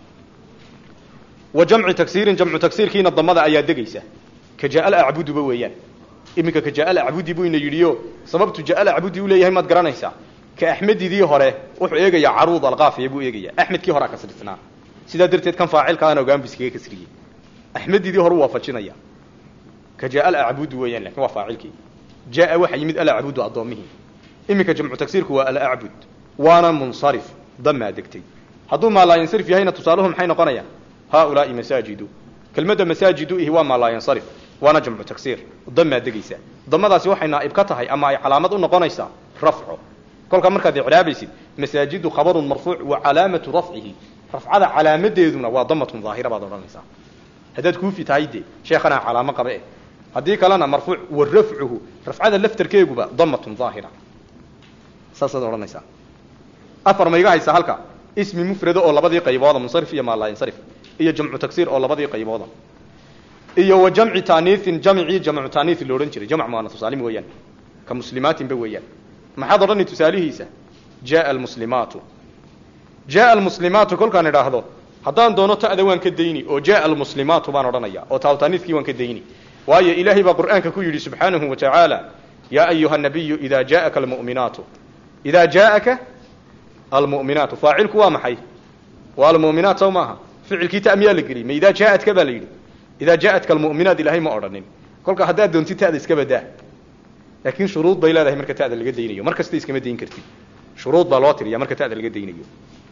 A: wa jamci tagsiirin jamcu tagsiirkiina damada ayaa degaysa ka jaa alacbuduba weeyaan iminka ka jaa alacbudi buu ina yidhiyo sababtu jaa alacbudi u leeyahay maad garanaysaa ka axmedidii hore wuxuu eegayaa caruud alqaafiya buu eegayaa axmedkii horaa kasrisnaa sidaa darteed kan faacilkaana ogaan bu iskaga kasriyey axmedidii hore u waafajinaya ka jaa alacbudu weeyaan lakin waa faacilkii jaa waxa yimid alacbudu addoomihii iminka jamcu tagsiirku waa alacbud waana munsarif damaa degtay hadduu maalaayansarif yahayna tusaaluhu maxay noqonayaan haaulaai masaajidu kelmadda masaajidu ihi waa maalaayansarif waana jamcu tagsiir damaa degaysa damadaasi waxay naaib ka tahay ama ay calaamad u noqonaysaa rafco kolkaa markaad icraabaysid masaajidu khabarun marfuuc wa calaamatu rafcihi rafcada calaamadeeduna waa damatun daahira baad odhanaysaa haddaad kuufi tahay dee sheekhanaa calaamo qabe eh haddii kalena marfuuc wa rafcuhu rafcada laftarkeeguba damatun daahira saasaad odhanaysaa afar ma iga haysaa halka ismi mufrada oo labadii qaybooda munsarif iyo maalaayansarif iyo jamcu tagsiir oo labadii qaybooda iyo wa jamci taaniiin jamcii jamcu taaniiin lo odhan jiray jamc muanathu saalim weeyaan ka muslimaatinba weeyaan maxaad odhani tusaalihiisa jaa almuslimaatu jaa almuslimaatu kolkaan idhaahdo haddaan doono ta'da waan ka dayni oo jaa almuslimaatu baan odhanaya oo taawtaaniiskii waan ka dayni waayo ilaahay baa qur'aanka ku yidhi subxaanahu wa tacaala yaa ayuha nabiyu idaa jaa'aka almu'minaatu idaa jaa'aka almu'minaatu faacilku waa maxay waa almu'minaat sow maaha ficilkii ta miyaa la geliyey ma idaa jaa'atka baa la yidhi idaa jaa'atka almu'minaat ilaahay ma odhanin kolka haddaad doontid ta'da iska badaa laakiin shuruud bay leedahay marka ta'da laga daynayo mar kasta iskama dayn kartid shuruud baa loo tiriya marka ta'da laga daynayo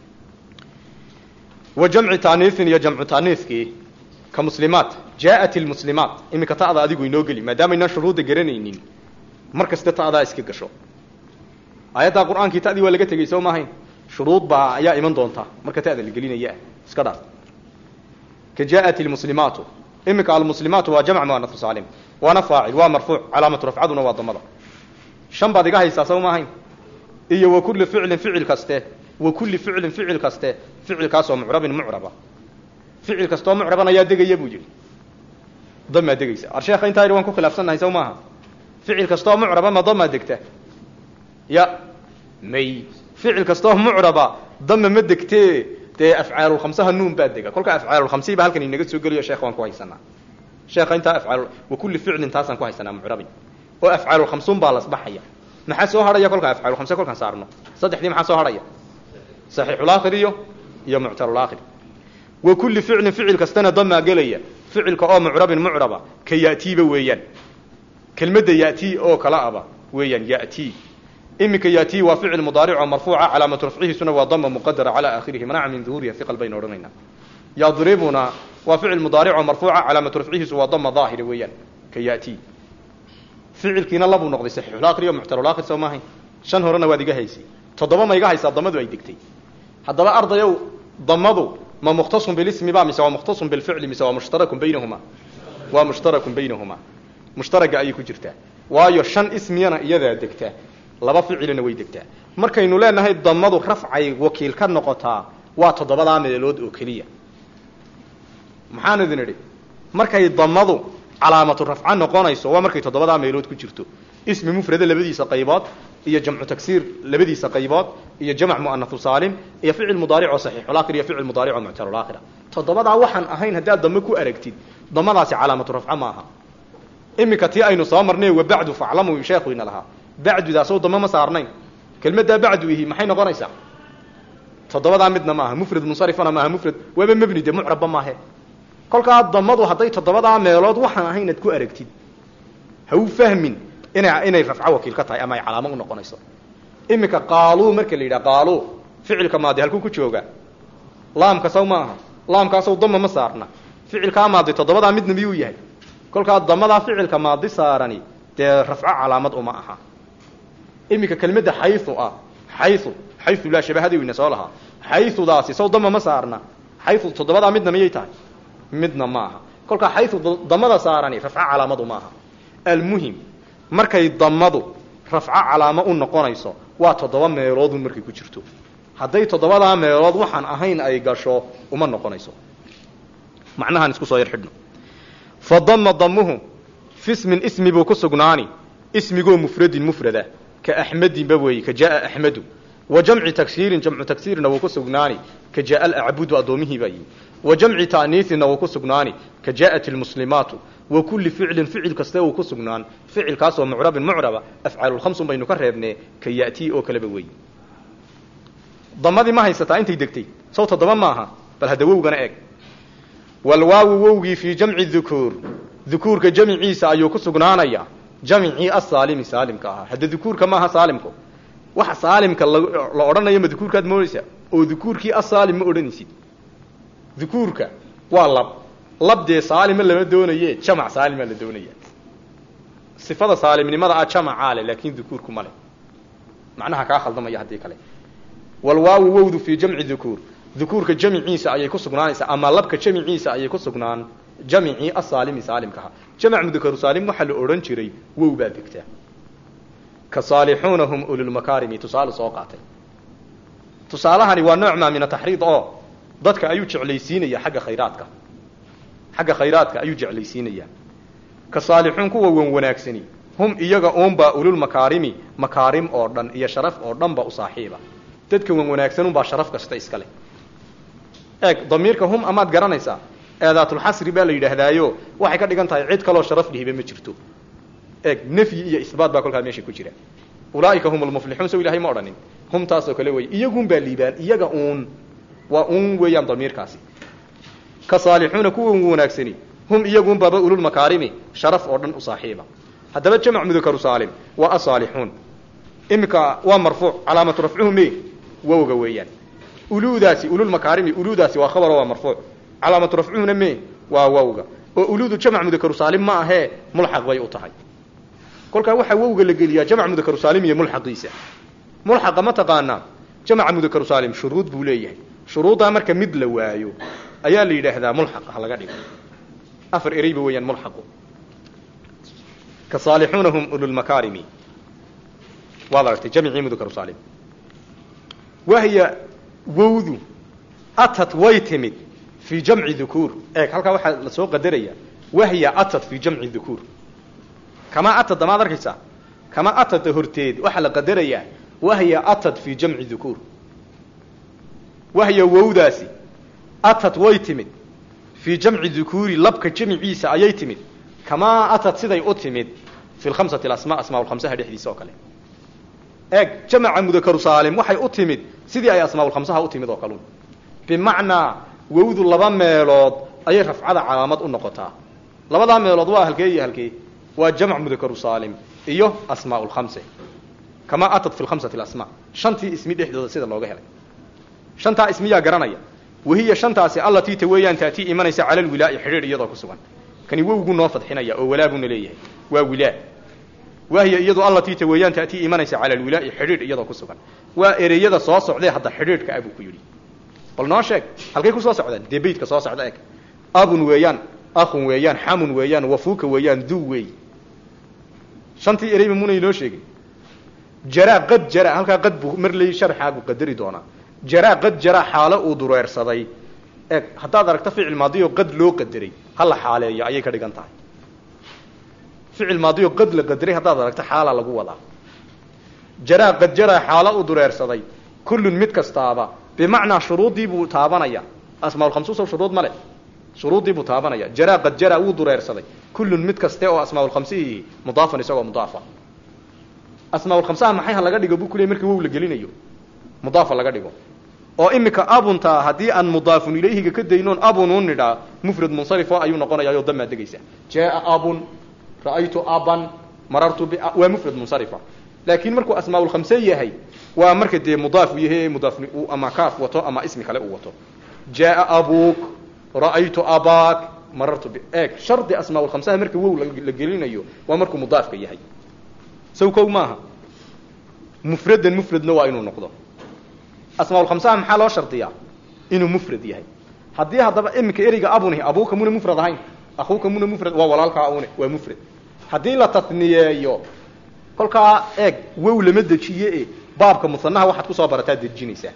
A: wa jamci taaniiin iyo jamcu taaniiskii ka muslimaat jaa'at almuslimaat iminka ta'da adigu inoo geli maadaama inaan shuruudda garanaynin mar kasta ta'daa iska gasho aayaddaa qur'aankii ta'dii waa laga tegey soo maahayn shuruud baa ayaa iman doonta marka ta'da la gelinaya iska dhaaf ka jaa'at almuslimaatu iminka almuslimaatu waa jamc muanathu saalim waana faacil waa marfuuc calaamatu rafcaduna waa damada shan baad iga haysaa soo maahayn iyo wa kulli ficlin ficil kaste wa kulli ficlin ficil kaste ficilkaasoo mucrabin mucraba ficil kastoo mucraban ayaa degaya buu yidhi damaa degaysa ar sheekha intaa yidhi waan ku khilaafsannahay sow maaha ficil kastoo mucraba ma damaa degta ya may ficil kastoo mucraba dama ma degtee dee afcaalulkhamsaha nuun baa dega kolka afcaalulkhamsii ba halkan inaga soo geliyo sheekha waan ku haysanaa sheekha intaa afcaal wa kulli ficlin taasaan ku haysanaa mucrabin oo afcaalulkhamsuun baa lasbaxaya maxaa soo hadhaya kolka afcaalulkhamsa kolkaan saarno saddexdii maxaa soo hadhaya saxiixulaakhir iyo iyo muctalulaakhir wa kulli ficlin ficil kastana damaa gelaya ficilka oo mucrabin mucraba ka ya'tiiba weeyaan kelmadda ya'tii oo kala aba weeyaan ya'tii iminka ya'tii waa ficil mudaaric oo marfuuca calaamatu rafcihiisuna waa dama muqadara calaa aakhirihi manaca min duhuuriha hiqal baynu odhanaynaa yadribuna waa ficil mudaaric oo marfuuca calaamatu rafcihiisu waa dama daahira weeyaan ka ya'tii ficilkiina labuu noqday saxiixulaakhir iyo muctalulaakhir soo maahayn shan horena waad iga haysay toddoba ma iga haysaa damadu ay degtay haddaba ardayow damadu ma mukhtasun bilismi ba mise waa mukhtasun bilficli mise waa mushtarakun baynahuma waa mushtarakun baynahuma mushtaraga ayay ku jirtaa waayo shan ismiyana iyadaa degtaa laba ficilina way degtaa markaynu leenahay damadu rafcay wakiil ka noqotaa waa toddobadaa meelood oo keliya maxaan idin idhi markay damadu calaamatu rafca noqonayso waa markay toddobadaa meelood ku jirto ismi mufrada labadiisa qaybood iyo jamcu tagsiir labadiisa qaybood iyo jamc muanathu saalim iyo ficil mudaaric oo saxiixulaakhir iyo ficil mudaaric oo muctalulaakhir toddobadaa waxaan ahayn haddaad dame ku aragtid damadaasi calaamatu rafca maaha iminka tii aynu soo marnay wa bacdu faclamu sheekhu ina lahaa bacdudaasoo dame ma saarnayn kelmaddaa bacdu ihi maxay noqonaysaa toddobadaa midna maaha mufrad munsarifana maaha mufrad waaba mebni de mucrabba maahe kolkaa damadu hadday toddobadaa meelood waxaan ahayn ad ku aragtid ha u fahmin ina inay rafco wakiil ka tahay ama ay calaamo u noqonayso iminka qaaluu marka la yidhaha qaaluu ficilka maadi halkuu ku jooga laamka saw maaha laamkaasow dama ma saarna ficilkaa maadi toddobadaa midna miyuu yahay kolkaa damadaa ficilka maadi saarani dee rafco calaamad uma aha iminka kelmadda xayu ah xayu xayu laa shabahadayna soo lahaa xayudaasi saw dama ma saarna xayu toddobadaa midna miyay tahay midna maaha kolkaa xayu damada saarani rafco calaamad uma aha almuhim markay damadu rafco calaamo u noqonayso waa toddoba meelood markay ku jirto hadday toddobada meelood waxaan ahayn ay gasho uma noqonayso macnahan isku soo yar xidhno fadamma damuhu fi ismin ismi buu ku sugnaani ismigoo mufradin mufrada ka axmedin ba weeye ka jaa axmedu wa jamci taksiirin jamcu taksiirna wuu ku sugnaani ka jaa alacbudu adoomihii baa yimi wa jamci ta'niisina wuu ku sugnaani ka jaa'at almuslimaatu wa kulli ficlin ficil kasta uu ku sugnaan ficilkaasoo mucrabin mucraba afcaalul khamsun baynu ka reebnee ka ya'tii oo kaleba weeye damadii ma haysataa intay degtay sow toddoba maaha bal hadda wowgana eeg walwaawu wowgii fii jamci dukuur dukuurka jamciisa ayuu ku sugnaanayaa jamcii asaalimi saalimka ahaa hadda dukuurka maaha saalimku waxa saalimka la odhanayo ma dukuurkaad moodaysaa oo dukuurkii asaalim ma odhanaysid dukuurka waa lab labdee saalima lama doonaye jamac saalima la doonaya sifada saalimnimada ah jamacaa le laakiin dukuurku ma le macnaha kaa khaldamaya haddii kale walwaawu wowdu fii jamci dukuur dukuurka jamciisa ayay ku sugnaanaysaa ama labka jamciisa ayay ku sugnaan jamcii asaalimi saalimka ahaa jamac mudakaru saalim waxaa la odhan jiray wow baa degtaa ka saalixuuna hum ululmakaarimi tusaale soo qaatay tusaalahani waa nooc maa min ataxriid oo dadka ayuu jeclaysiinaya xagga khayraadka xagga khayraadka ayuu jeclaysiinaya ka saalixuun kuwa wan wanaagsani hum iyaga uunbaa ululmakaarimi makaarim oo dhan iyo sharaf oo dhan ba u saaxiiba dadka wan wanaagsan unbaa sharaf kasta iska leh eeg damiirka hum amaad garanaysaa eedaatulxasri baa la yidhaahdaayo waxay ka dhigan tahay cid kaloo sharaf dhihiba ma jirto eeg nafyi iyo isbaat baa kolkaa meesha ku jira ulaa'ika hum almuflixuun sow ilahay ma odhanin hum taasoo kale wey iyagun baa liibaan iyaga uun waa uun weeyaan damiirkaasi ka saalixuuna kuwa wanaagsani hum iyagun baaba ululmakaarimi sharaf oo dhan u saaxiiba haddaba jamc mudakaru saalim waa asaalixuun iminka waa marfuuc calaamatu rafcuhu me wowga weeyaan uluudaasi ululmakaarimi uluudaasi waa khabaro waa marfuuc calaamatu rafcuhuna me waa wowga oo uluudu jamc mudakaru saalim ma ahee mulxaq bay u tahay kolkaa waxaa wowga la geliyaa jamc mudakaru saalim iyo mulxaqiisa mulxaqa ma taqaanaa jamca mudakaru saalim shuruud buu leeyahay shuruuddaa marka mid la waayo ayaa la yidhaahdaa mulxaq ha laga dhigo afar ereyba weeyaan mulxaqu ka saalixuuna hum ululmakaarimi waad aragtay jamcii mudakaru saalim wahiya wowdu atat way timid fii jamci dukuur eeg halkaa waxaa la soo qadaraya wahiya atat fii jamci dukuur kama atad maad arkaysaa kama atada horteed waxaa la qadarayaa wahiya atat fii jamci dukuur wahiya wowdaasi atat way timid fii jamci dukuuri labka jamciisa ayay timid kamaa atat siday u timid fi lkhamsati alasmaa asmaa lkhamsaha dhexdiisa oo kale eeg jamca mudakaru saalim waxay u timid sidii ay asmaaulkhamsaha u timid oo kalun bimacnaa wowdu laba meelood ayay rafcada calaamad u noqotaa labadaa meelood waa halkee iyo halkee waa jamc mudakaru saalim iyo asmaa lkhamse kamaa atat fi lkhamsati alasmaa shantii ismi dhexdooda sida looga helay shantaa ismiyaa garanaya wahiya shantaasi allatii ta weeyaan taatii imanaysa cala lwilaa'i xidhiidh iyadoo ku sugan kani wowgu noo fadxinaya oo walaa buuna leeyahay waa wilaa wahiya iyadu allatii ta weeyaan taatii imanaysa cala lwilaa'i xidhiidh iyadoo ku sugan waa ereyada soo socdee hadda xidhiidhka abuu ku yidhi bal noo sheeg halkay ku soo socdaan dee beydka soo socda eg abun weeyaan akhun weeyaan xamun weeyaan wafuuka weeyaan duu weey shantii ereyba muna inoo sheegin jaraa qad jara halkaa qad buu mar ley sharxaagu qadari doonaa jaraa qad jara xaalo uu dureersaday eeg haddaad aragto ficil maadiyo qad loo qadaray ha la xaaleeyo ayay ka dhigan tahay ficil maadiyo qad la qadaray haddaad aragto xaalaa lagu wadaa jaraa qad jara xaalo uu dureersaday kullun mid kastaaba bimacnaa shuruuddii buu taabanaya asmaaulkhamsuusow shuruud ma le shuruuddii buu taabanaya jaraa qad jara wuu dureersaday kullun mid kaste oo asmaaulkhamsihi mudaafan isagoo mudaafa asmaaulkhamsaha maxay ha laga dhigo buu kuley markii wow la gelinayo mudaafa laga dhigo oo imika abuntaa haddii aan mudaafun ilayhiga ka daynoon abunuu nidhaa mufrad munsarifo ayuu noqonayaayoo damaa degaysa jaa abun ra'aytu aban marartu b waa mufrad munsarifa laakiin markuu asmaaulkhamse yahay waa marka dee mudaaf yahay mudaaf ama kaaf wato ama ismi kale uu wato jaa abuuk ra'aytu abaak marartu b eeg shardi asmaaulkhamsaha marka wow la gelinayo waa markuu mudaafka yahay saw kow maaha mufradan mufradna waa inuu noqdo asmaaulkhamsaha maxaa loo shardiyaa inuu mufrad yahay haddii haddaba iminka ereyga abunihi abuuka muna mufrad ahayn akuuka muna mufrad waa walaalkaa une waa mufrad haddii la tatniyeeyo kolkaa eeg wow lama dejiye baabka musanaha waxaad ku soo barataa dejinaysaa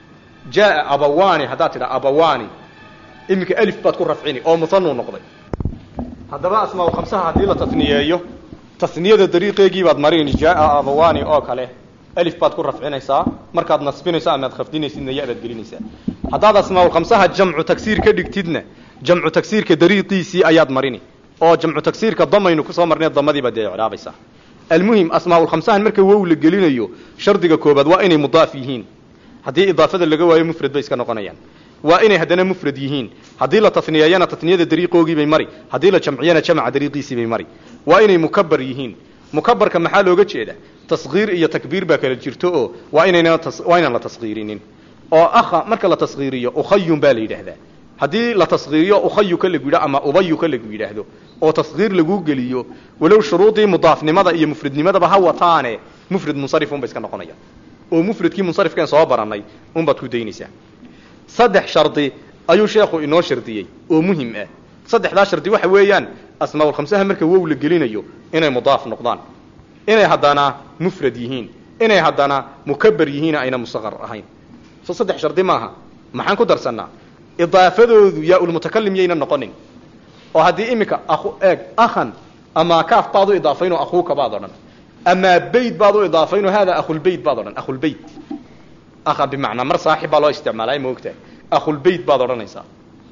A: jaa abawani hadaa tira abawani imika alif baad ku rafcini oo musanu noqday hadaba asmaa khamsaha hadii la tasniyeeyo tasniyada dariiqeegii baad marini jaa abawani oo kale alif baad ku rafcinaysaa markaad nasbinayso ama aad khafdinaysidna ya baad gelinaysaa hadaad asmaa khamsaha jamcu taksiir ka dhigtidna jamcu taksiirka dariiqiisii ayaad marini oo jamcu taksiirka damaynu ku soo marnay damadii baad icraabaysaa المهم أسماء الخمسة مركب وو لجلينيو شرط كوباد وإني مضاف يهين هذه إضافة اللي جواي مفرد بيس كانوا قنيان وإني هدنا مفرد يهين هذه لا تثنية تثنية دريقو جي بيمري هذه لا جمعية جمع دريقي سي بيمري وإني مكبر يهين مكبر كم حاله وجد شيء ده تصغير إيا تكبير بكر الجرتو وإني تص... وإني لا تصغيرين أو أخا مركب لا تصغيرية أخي بالي ده هذا هذه لا تصغيرية أخي كل جودا أما أبي كل جودا هذا أو تصغير لجوجليو ولو شروطي مضاف لماذا إيه مفرد لماذا بهوا تاني مفرد منصرف بس كان قنيا ومفرد كي منصرف كان صابر عني أم بتوديني سا صدح شرطي أيو شيخ إنه شرطي ومهم إيه صدح لا شرطي واحد ويان أسماء الخمسة مركب وو لجلينا يو إنه مضاف نقدان إنه هدانا مفرد يهين إنه هدانا مكبر يهين أين مصغر هين فصدح شرطي معها ما حنكو درسنا إضافة يا المتكلم يين النقنين وهذه إمك أخو إيه أخن أما كاف بعض إضافين وأخوك بعضنا أما بيت بعض إضافين وهذا أخو البيت بعضنا أخو البيت أخا بمعنى مر صاحب الله استعمال أي موقته أخو البيت بعضنا نيسا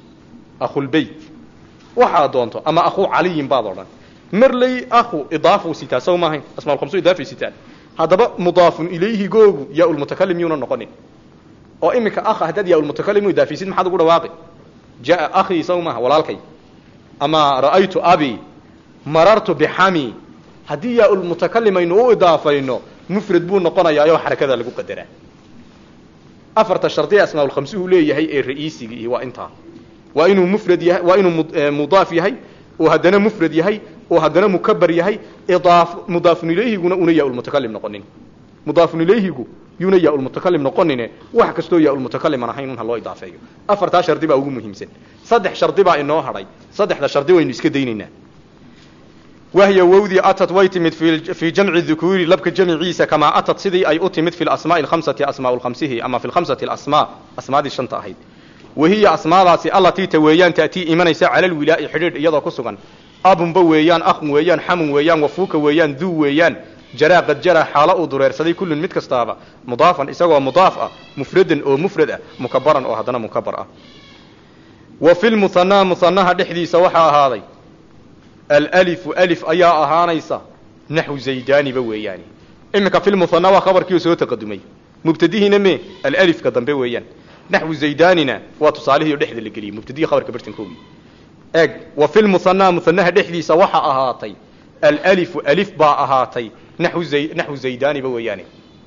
A: أخو البيت وحاضنته أما أخو علي بعضنا مر لي أخو إضافة ستة سو ما هي اسمه الخمسة إضافة ستة هذا بقى مضاف إليه جو يا المتكلم يون النقنين أو إمك أخ هدد يا المتكلم إضافة ستة ما حد يقول واقع جاء أخي سو ما ولا الكي أما رأيت أبي مررت بحمي هدية المتكلم إنه إضافة إنه مفرد بون نقنا يا أيها حركة اللي قدره أفرت الشرطية أسماء الخمسة ليه هي الرئيسي وإنتها وإنه مفرد يه وإنه مضاف يهي وهدنا مفرد يهي وهدنا مكبر يهي إضاف مضاف إليه يقول أنيا المتكلم نقنين مضاف إليه يقول ينيا المتكلم نقنين وحكستو يا المتكلم أنا حين الله إضافة أفرت شرطية أقول مهم سن صدح شرطية إنه هراي صدح الشرطية وإنه يسكديننا وهي ووذي أتت ويتمت في في جمع الذكور لبك جمع عيسى كما أتت سدي أي أتمت في الأسماء الخمسة أسماء الخمسه أما في الخمسة الأسماء أسماء دي الشنطة هيد وهي أسماء التي تويان تأتي إيمان يسا على الولاء حرير يضا كسغن أب بويان أخ ويان حم ويان وفوك ويان ذو ويان جرى قد جرى حاله ضرير سدي كل متكستابا مضافا إسوا مضافا مفرد أو مفرد مكبرا أو هذا مكبرا وفي المثنى مثنى دحدي سوحا هذا الألف ألف أيا أهانيسا نحو زيدان بوياني إمك في المثنى وخبر كيو سوى تقدمي مبتديه نمي الألف قدم بويان نحو زيداننا وتصاليه يدحد اللي قليل مبتديه خبر كبرتن كوبي أج وفي المثنى مثنى دحدي سوحا أهاتي الألف ألف با أهاتي نحو زي نحو زيدان بوياني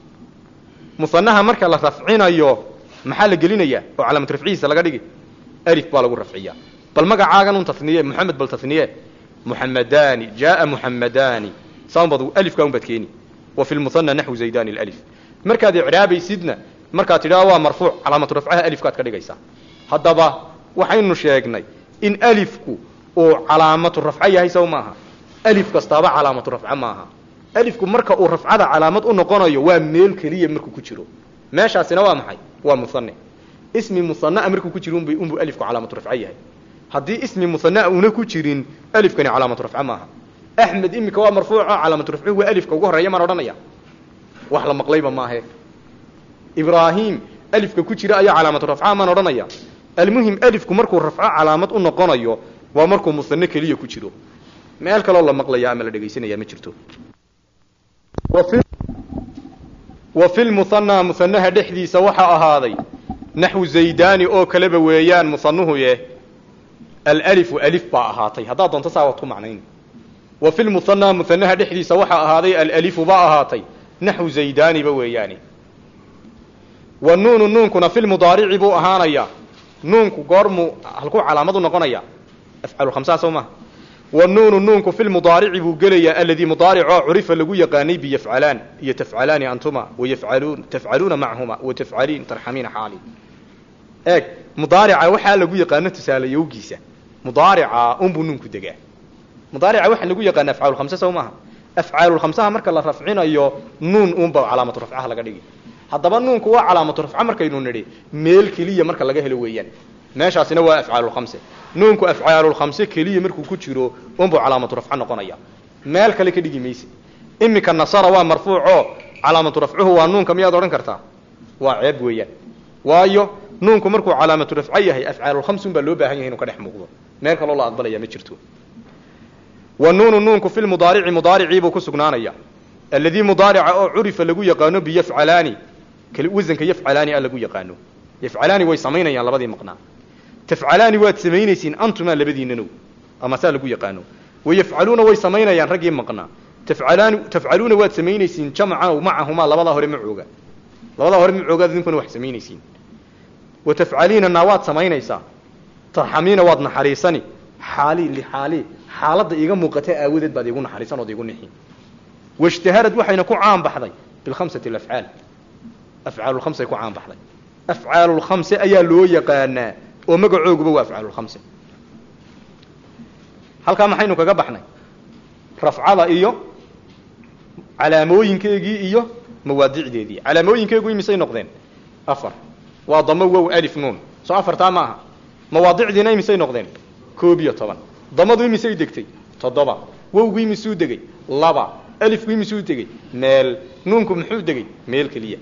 A: مثناها مركا لا رفعين أيوه محل قلينا إياه وعلامة رفعيه سلقا ألف با لغو رفعيه بل مقا عاقن تثنية محمد بل تثنية محمدان جاء محمدان صنبضوا ألف كون بتكيني وفي المثنى نحو زيدان الألف مركا دي عرابي سيدنا مركا تلاوى مرفوع علامة رفعها ألف كات كدغيسا هدبا waxaynu sheegnay in alifku oo calaamatu rafciya hayso maaha alif kastaba calaamatu rafca maaha alifku marka uu rafcada calaamad u noqonayo waa meel kaliya markuu ku jiro meeshaasina waa maxay waa musanna ismi musanna markuu ku jiro umbu alifku calaamatu rafciya hadii ismi musanna una ku jirin alifkani calaamatu rafca maaha ahmed imika waa marfuuca calaamatu rafci waa alifka ugu horeeya mar oranaya wax la maqlayba maahe ibrahim alifka ku jira ayaa calaamatu rafca ma oranaya المهم ألفكم مركو رفع علامات النقانية ومركو مثنى كليه كجيرو مال كلا الله مقليا عمل دغيسنا يا مجرتو وفي وفي المثنى مثنى دحدي سوحا هذي نحو زيدان او كلب ويان مثنه يه الالف الف با اهاتي هذا دونت ساوتو معنين وفي المثنى مثنى دحدي سوحا هذي الالف با اهاتي نحو زيدان بوياني والنون النون كنا في المضارع بو اهانيا نونك قرمو هلكو علامته نقنيا افعل خمسة سوما والنون نونك في المضارع بوغليا الذي مضارع عرف لغو يقاني بيفعلان يتفعلان انتما ويفعلون تفعلون معهما وتفعلين ترحمين حالي اك مضارع وحا لغو يقان تساليوغيسا مضارع ام بنونك دغا مضارع وحا لغو يقان افعل خمسة سوما afcaalu khamsaha marka la rafcinayo nuun uunba calaamatu rafcaha laga dhigi haddaba nuunku waa calaamatu rafca markaynu nidhi meel keliya marka laga helo weeyaan meeshaasina waa afcaalu khamse nuunku afcaalu khamse keliya markuu ku jiro uunbu calaamatu rafca noqonaya meel kale ka dhigi mayse imika nasara waa marfuuco calaamatu rafcuhu waa nuunka miyaad odhan kartaa waa ceeb weeyaan waayo nuunku markuu calaamatu rafca yahay afcaalu khamse un baa loo baahan yahay inuu ka dhex muuqdo meel kaloo la aqbalaya ma jirto والنون نونك في المضارع مضارعي بو كسغنانيا الذي مضارع او عرف لغو يقانو بيفعلاني كل وزن كيفعلاني لغو يقانو يفعلاني way sameynayaan labadii maqnaa tafcalani waad sameynaysiin antuma labadiinano ama saa lagu yaqaano wayfcaluna way sameynayaan ragii maqnaa tafcalani tafcaluna waad sameynaysiin jamca oo macahuma labada hore macooga labada hore macooga idinkuna wax sameynaysiin watafcalina nawaad sameynaysaa tarxamina waad naxariisani xaali li xaali xaaladda iiga muuqatay aawadeed baad iigu naxariisan oo iigu nixi washtaharad waxayna ku caan baxday bil khamsati al af'al af'al al khamsa ku caan baxday af'al al khamsa ayaa loo yaqaanaa oo magacooguba waa af'al al khamsa halka maxaynu kaga baxnay rafcada iyo calaamooyinkeegii iyo mawaadicdeedii calaamooyinkeegu imisay noqdeen afar waa damo wow alif nun soo afarta ma aha mawaadicdiina imisay noqdeen koob iyo toban damadu imisay degtay toddoba wowgu imisuu degay laba alifku imisuu degay meel nuunku muxuu degay meel kaliya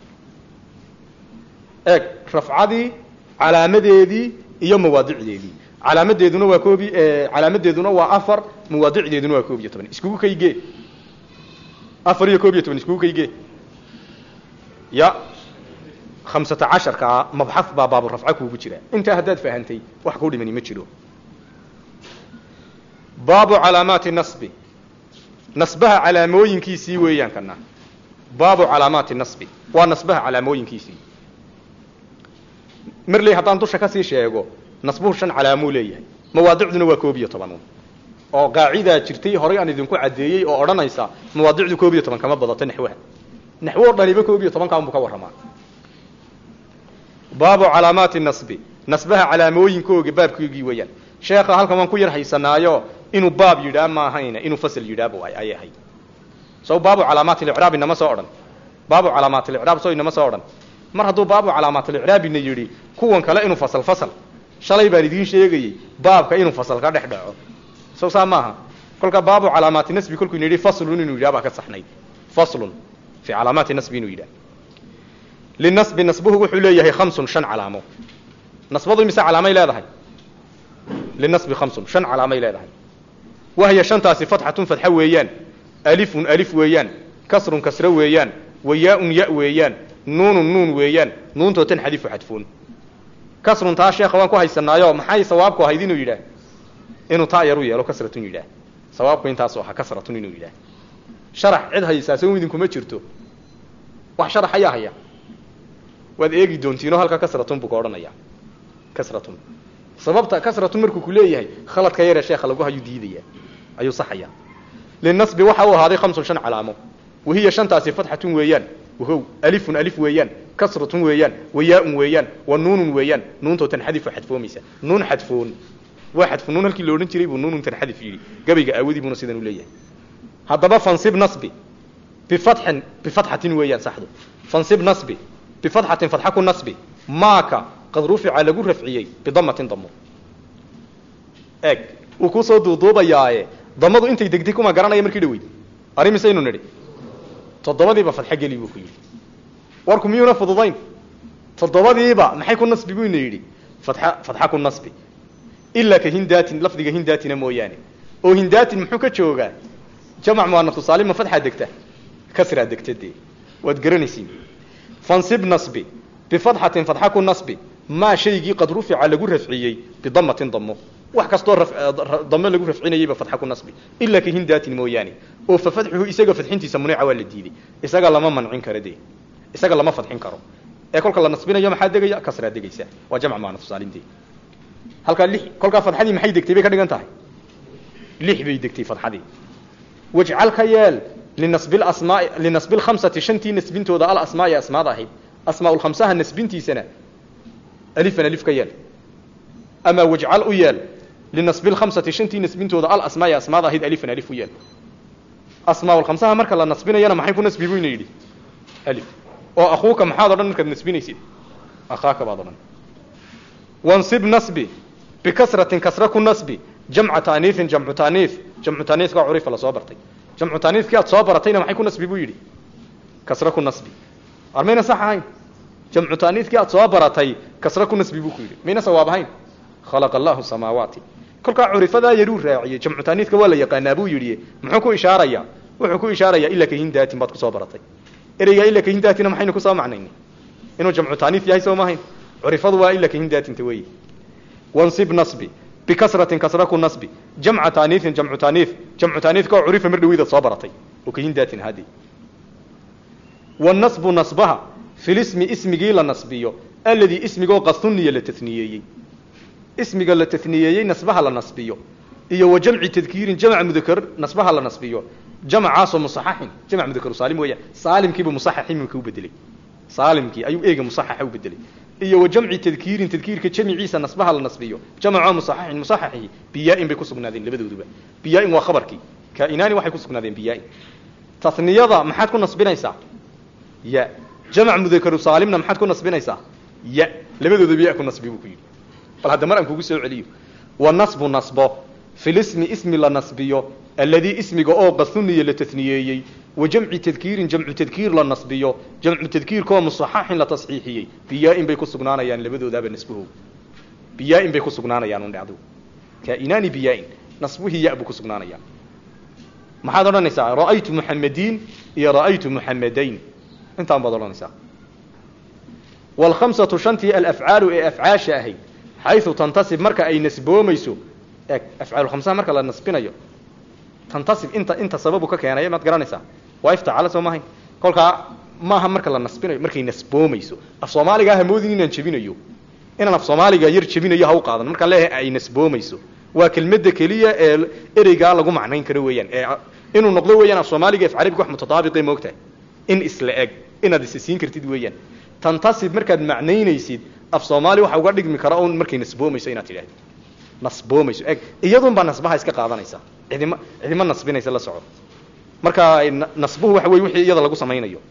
A: eeg rafcadii calaamadeedii iyo mawaadicdeedii calaamadeeduna waa koob calaamadeeduna waa afar mawaadicdeeduna waa koob iyo toban iskugu kaygee afar iyo koob iyo toban iskugu kaygee ya خمسة عشر ka mabxath baa baabu rafca kuugu jira inta haddaad fahantay wax ku dhimani ma jiro baabu calaamaati nasbi nasbaha calaamooyinkiisii weeyaan kana baabu calaamaati nasbi waa nasbaha calaamooyinkiisii marley haddaan dusha kasii sheego nasbuhu shan calaamuu leeyahay mawaadicduna waa koob iyo toban oo qaacidaa jirtay horay aan idinku caddeeyey oo odhanaysa mawaadicdu koob iyo toban kama badato naxwaha naxwo dhaniba koob iyo toban kaanbu ka warramaa baabu calaamaati nasbi nasbaha calaamooyinkooga baabkoogii weeyaan sheekha halkan waan ku yar haysanaayo inuu baab yidhaa ma ahayna inuu fasal yidhaabo ay ahay soo baabu calaamaati al-i'raab inama soo odhan baabu calaamaati al-i'raab soo inama soo odhan mar hadduu baabu calaamaati al-i'raab ina yidhi kuwan kale inuu fasal fasal shalay baan idiin sheegayay baabka inuu fasal ka dhex dhaco soo saa maaha kolka baabu calaamaati nasbi kolkuu yidhi faslun inuu yidhaa baa ka saxnayd faslun fi calaamaati nasbi inuu yidhaa للنصب نصبه وحو ليه خمس شن علامه نصبه مسا علامه لهدهي للنصب خمس شن علامه لهدهي وهي شنتاسي فتحه فتحه ويان الف الف ويان كسر كسر ويان وياء ياء ويان نون نون ويان نون تو تنحذف حذفون كسر تا شيخ وان كو هيسنايو maxay sawaabku haydinu yiraah inuu taa yaru yeelo kasratun yiraah sawaabku intaas waxa kasratun inuu yiraah sharax cid haysaasoo idinku ma jirto wax sharax ayaa haya waad eegi doontiino halka kasratun buu ka odhanaya kasratun sababta kasratun markuu ku leeyahay khaladka yar ee sheekha lagu hayu diidaya ayuu saxaya linasbi waxa uu ahaaday khamsun shan calaamo wahiya shantaasi fathatun weeyaan wahow alifun alif weeyaan kasratun weeyaan wayaa'un weeyaan wa nuunun weeyaan nuunto tanxadifu xadfoomaysa nuun xadfoon waa xadfun nuun halkii loo odhan jiray buu nuunun tanxadif yidhi gabayga aawadi buuna sidan u leeyahay haddaba fansib nasbi bifatxin bifatxatin weeyaan saxdu fansib nasbi بفتحة فتحة النصب ماك قد رفع لغو رفعيي بضمة ضمه اك وكوسو دوبا ياي ضمدو انت دغدغ ما غراناي markii dhaweyd ari misaynu niri todobadiiba fatxa gali buu ku yiri warku miyuna fududayn todobadiiba maxay ku nasbi buu yiri fatxa fatxa ku nasbi illa ka hindatin lafdiga hindatina mooyaane oo hindatin muxuu ka joogaa jamac muannath saalim fatxa degta kasra degtadii wad garanaysiin فانصب نصبي بفتحة فتحة النصب ما شيء قد رفع لغو رفعيي بضمة ضمه wax kasto ضمه lagu rafcinayay ba fatxa ku nasbi illa ka hindatin mooyaani oo fafatxuhu isaga fatxintiisa muneeca waa la diiday isaga lama mancin karo de isaga lama fatxin karo ee kolka la nasbinayo maxaa degaya kasra degaysa waa jamc maana tusaalintii halka lix kolka fatxadii maxay degtay bay ka dhigan tahay lix bay degtay fatxadii waj'al kayal لنسب الاسماء لنسب الخمسه شنتي نسبنتودا الاسماء اسماء ضاهي اسماء الخمسه نسبنتي سنه الف الف كيال اما وجعل ويال لنسب الخمسه شنتي نسبنتودا الاسماء اسماء ضاهي الف الف ويال asmaa'ul khamsaha marka la nasbinayana maxay ku nasbi buu yidhi alif oo akhuuka maxaad odhan markaad nasbinaysid akhaaka baad odhan wansib nasbi bikasratin kasra ku nasbi jamca taaniifin jamcu taaniif jamcu taaniifka curifa la soo bartay jamcu taaniifkii aad soo baratayna maxay ku nasbi buu yidhi kasra ku nasbi armayna sax ahayn jamcu taaniifkii aad soo baratay kasra ku nasbi buu ku yidhi mayna sawaab ahayn khalaqa allahu samaawaati kolkaa curifadaa yaruu raaciyey jamcu taaniifka waa la yaqaanaa buu yidhi muxuu ku ishaarayaa wuxuu ku ishaarayaa ila kahindaatin baad ku soo baratay ereygaa ila kahindaatina maxaynu ku soo macnaynay inuu jamcu taaniif yahay soo maahayn curifadu waa ila kahindaatinta weeye wansib nasbi bikasratin kasra ku nasbi jamca taaniifin jamcu taaniif jamcu taaniifka oo curifa mar dhawidaad soo baratay oo kahindaatin haddii wanasbu nasbaha filismi ismigii la nasbiyo alladii ismigoo qasuniya la taniyeeyey ismiga la taniyeeyey nasbaha la nasbiyo iyo wa jamci tadkiirin jamc mudakar nasbaha la nasbiyo jamcaasoo musaxaxin jamc mudakaru saalim weeyaan saalimkiiba musaxax iminka u bedelay saalimkii ayuu eega musaxaxa u bedelay iyo wa jamci tadkiirin tadkiirka jamciisa nasbaha la nasbiyo jamcoo musaxaxin musaxaxi biyaa-in bay ku sugnaadeen labadooduba biyaa-in waa khabarkii kainaani waxay ku sugnaadeen biyaa-in tasniyada maxaad ku nasbinaysaa ya jamc mudakaru saalimna maxaad ku nasbinaysaa ya labadooda biyaa ku nasbi buu ku yidhi bal hadda mar aan kugu soo celiyo wa nasbu nasbo filismi ismi la nasbiyo alladii ismiga oo qasuniya la taniyeeyey wa jamci tadkiirin jamcu tadkiir la nasbiyo jamcu tadkiirkoo musaxaxin la tasxiixiyey biyaa-in bay ku sugnaanayaan labadoodaaba nasbuhu biyaa-in bay ku sugnaanayaan un dhacdo kainaani biyaa-in nasbuhii ya buu ku sugnaanayaa maxaad odhanaysaa ra'aytu muxamediin iyo ra'aytu muxamadayn intaan baad odhanaysaa walkhamsatu shantii alafcaalu ee afcaasha ahayd xaysu tantasib marka ay nasboomayso e afcaalu khamsaha marka la nasbinayo tantasib inta inta sababu ka keenaya maad garanaysaa waa iftacala soo maahayn kolkaa maaha marka la nasbinayo markay nasboomayso af soomaaliga ha moodin inaan jebinayo inaan af soomaaliga yar jebinayo ha u qaadan markaan leeyahay ay nasboomayso waa kelmadda keliya ee ereygaa lagu macnayn karo weeyaan ee inuu noqdo weeyaan af soomaaliga af carabiga wax mutataabiqay moogtahay in isla eg inaad isa siin kartid weeyaan tantasib markaad macnaynaysid af soomaali waxa uga dhigmi kara un markay nasboomayso inaad tidhaahdo nasboomayso eg iyadun baa nasbaha iska qaadanaysa cidima cidima nasbinaysa la soco marka nasbuhu waxa weeye wixii iyada lagu samaynayo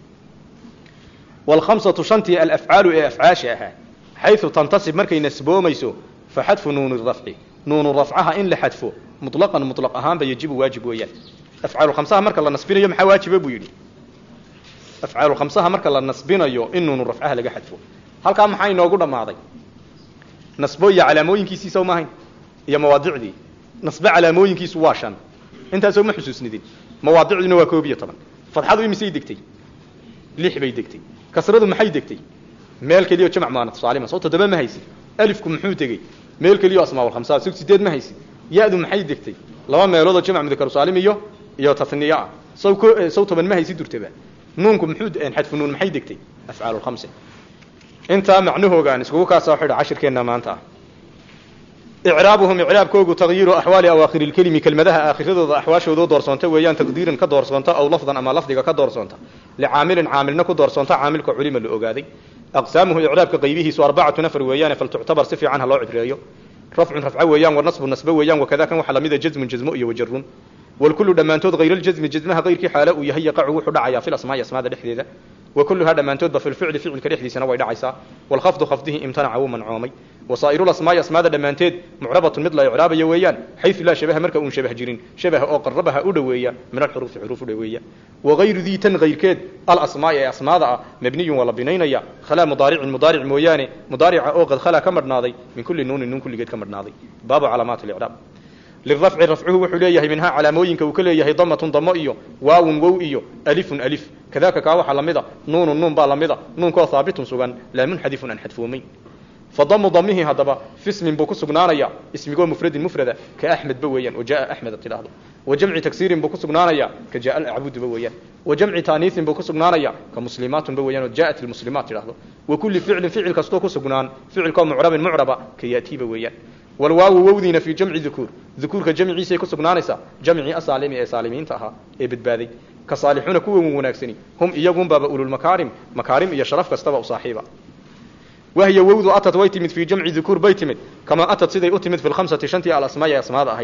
A: walkhamsatu shantii alafcaalu ee afcaasha ahaa xaysu tantasib markay nasboomayso faxadfu nuuni rafci nuunu rafcaha in la xadfo mutlaqan mutlaq ahaanba yajibu waajib weeyaan afcaalu khamsaha marka la nasbinayo maxaa waajiba buu yidhi afcaalu khamsaha marka la nasbinayo in nuunu rafcaha laga xadfo halkaa maxaa inoogu dhammaaday nasbo iyo calaamooyinkiisii soo maahayn iyo mawaadicdii nasbe calaamooyinkiisu waa shan intaasoo ma xusuusnidin mawaadicdiina waa koob iyo toban fadxadu imisay degtay lix bay degtay kasradu maxay degtay meel keliyo jamc maana saalima soo toddoba ma haysid alifku muxuu degay meel keliyo asmaa'ul khamsa sug sideed ma haysid ya-du maxay degtay laba meeloodoo jamc mudakaru saalim iyo iyo tasniya ah saw ko saw toban ma haysid durtaba nuunku muxuu xadfu nuun maxay degtay afcaalul khamsa inta macnuhooga aan iskugu ka soo xidho cashirkeena maanta إعرابهم إعرابكوغو تغيير أحوال أواخر الكلمة كلمتها آخرتها أحواشودو دورسونتا ويان تقديرا كدورسونتا أو لفظا أما لفظا كدورسونتا لعامل عاملنا كدورسونتا عاملك علم الأوغادي أقسامه إعرابك قيبه سو أربعة نفر ويان فلتعتبر صفي عنها الله عبريو رفع رفع ويان والنصب النصب ويان وكذا كان وحلا ميدا جزم جزم وجر والكل دمانتود غير الجزم جزمها غير كي حاله وهي يقع وحدعيا في الأسماء اسماء دحديده وكل هذا دمانتود في الفعل فعل كريحدي سنه ويدعيسا والخفض خفضه امتنع ومنعومي وصائر الاسماء اسماء دمانتود معربه مثل اعراب يويان حيث لا شبه مركه ان شبه جيرين شبه او قربها او دويا من الحروف حروف دويا وغير ذي تن غير كيد الاسماء اسماء مبني ولا بنينيا خلا مضارع مضارع مويانه مضارع او قد خلا كمرناضي من كل نون نون كل قد كمرناضي باب علامات الاعراب للرفع رفعه وحليه منها علاموينك وكليه ضمه ضمائيه واو واو iyo الف الف كذاك كا waxa lamida nuun nuun ba lamida nuun ko thaabitun sugan la munhadif an hadfuumay فضم ضمه هذا في اسم بو كسغنانيا اسمه مفرد مفرده كاحمد بويان وجاء احمد تلاحظ وجمع تكسير بو كسغنانيا كجاء العبود بويان وجمع تانيث بو كسغنانيا كمسلمات بويان وجاءت المسلمات تلاحظ وكل فعل فعل كستو كسغنان فعل كو معرب معربه كياتي بويان والواو وودينا في جمع ذكور ذكور كجمع عيسى كسغنانيسا جمع اسالمي اسالمين تها اي بدبادي كصالحون كو وناغسني هم ايغون باب اولو المكارم مكارم يا شرف كستبا صاحبه وهي وود أتت ويتمت في جمع ذكور بيتمت كما أتت سيدي أتمت في الخمسة شنتي على أسماء أسماء هيد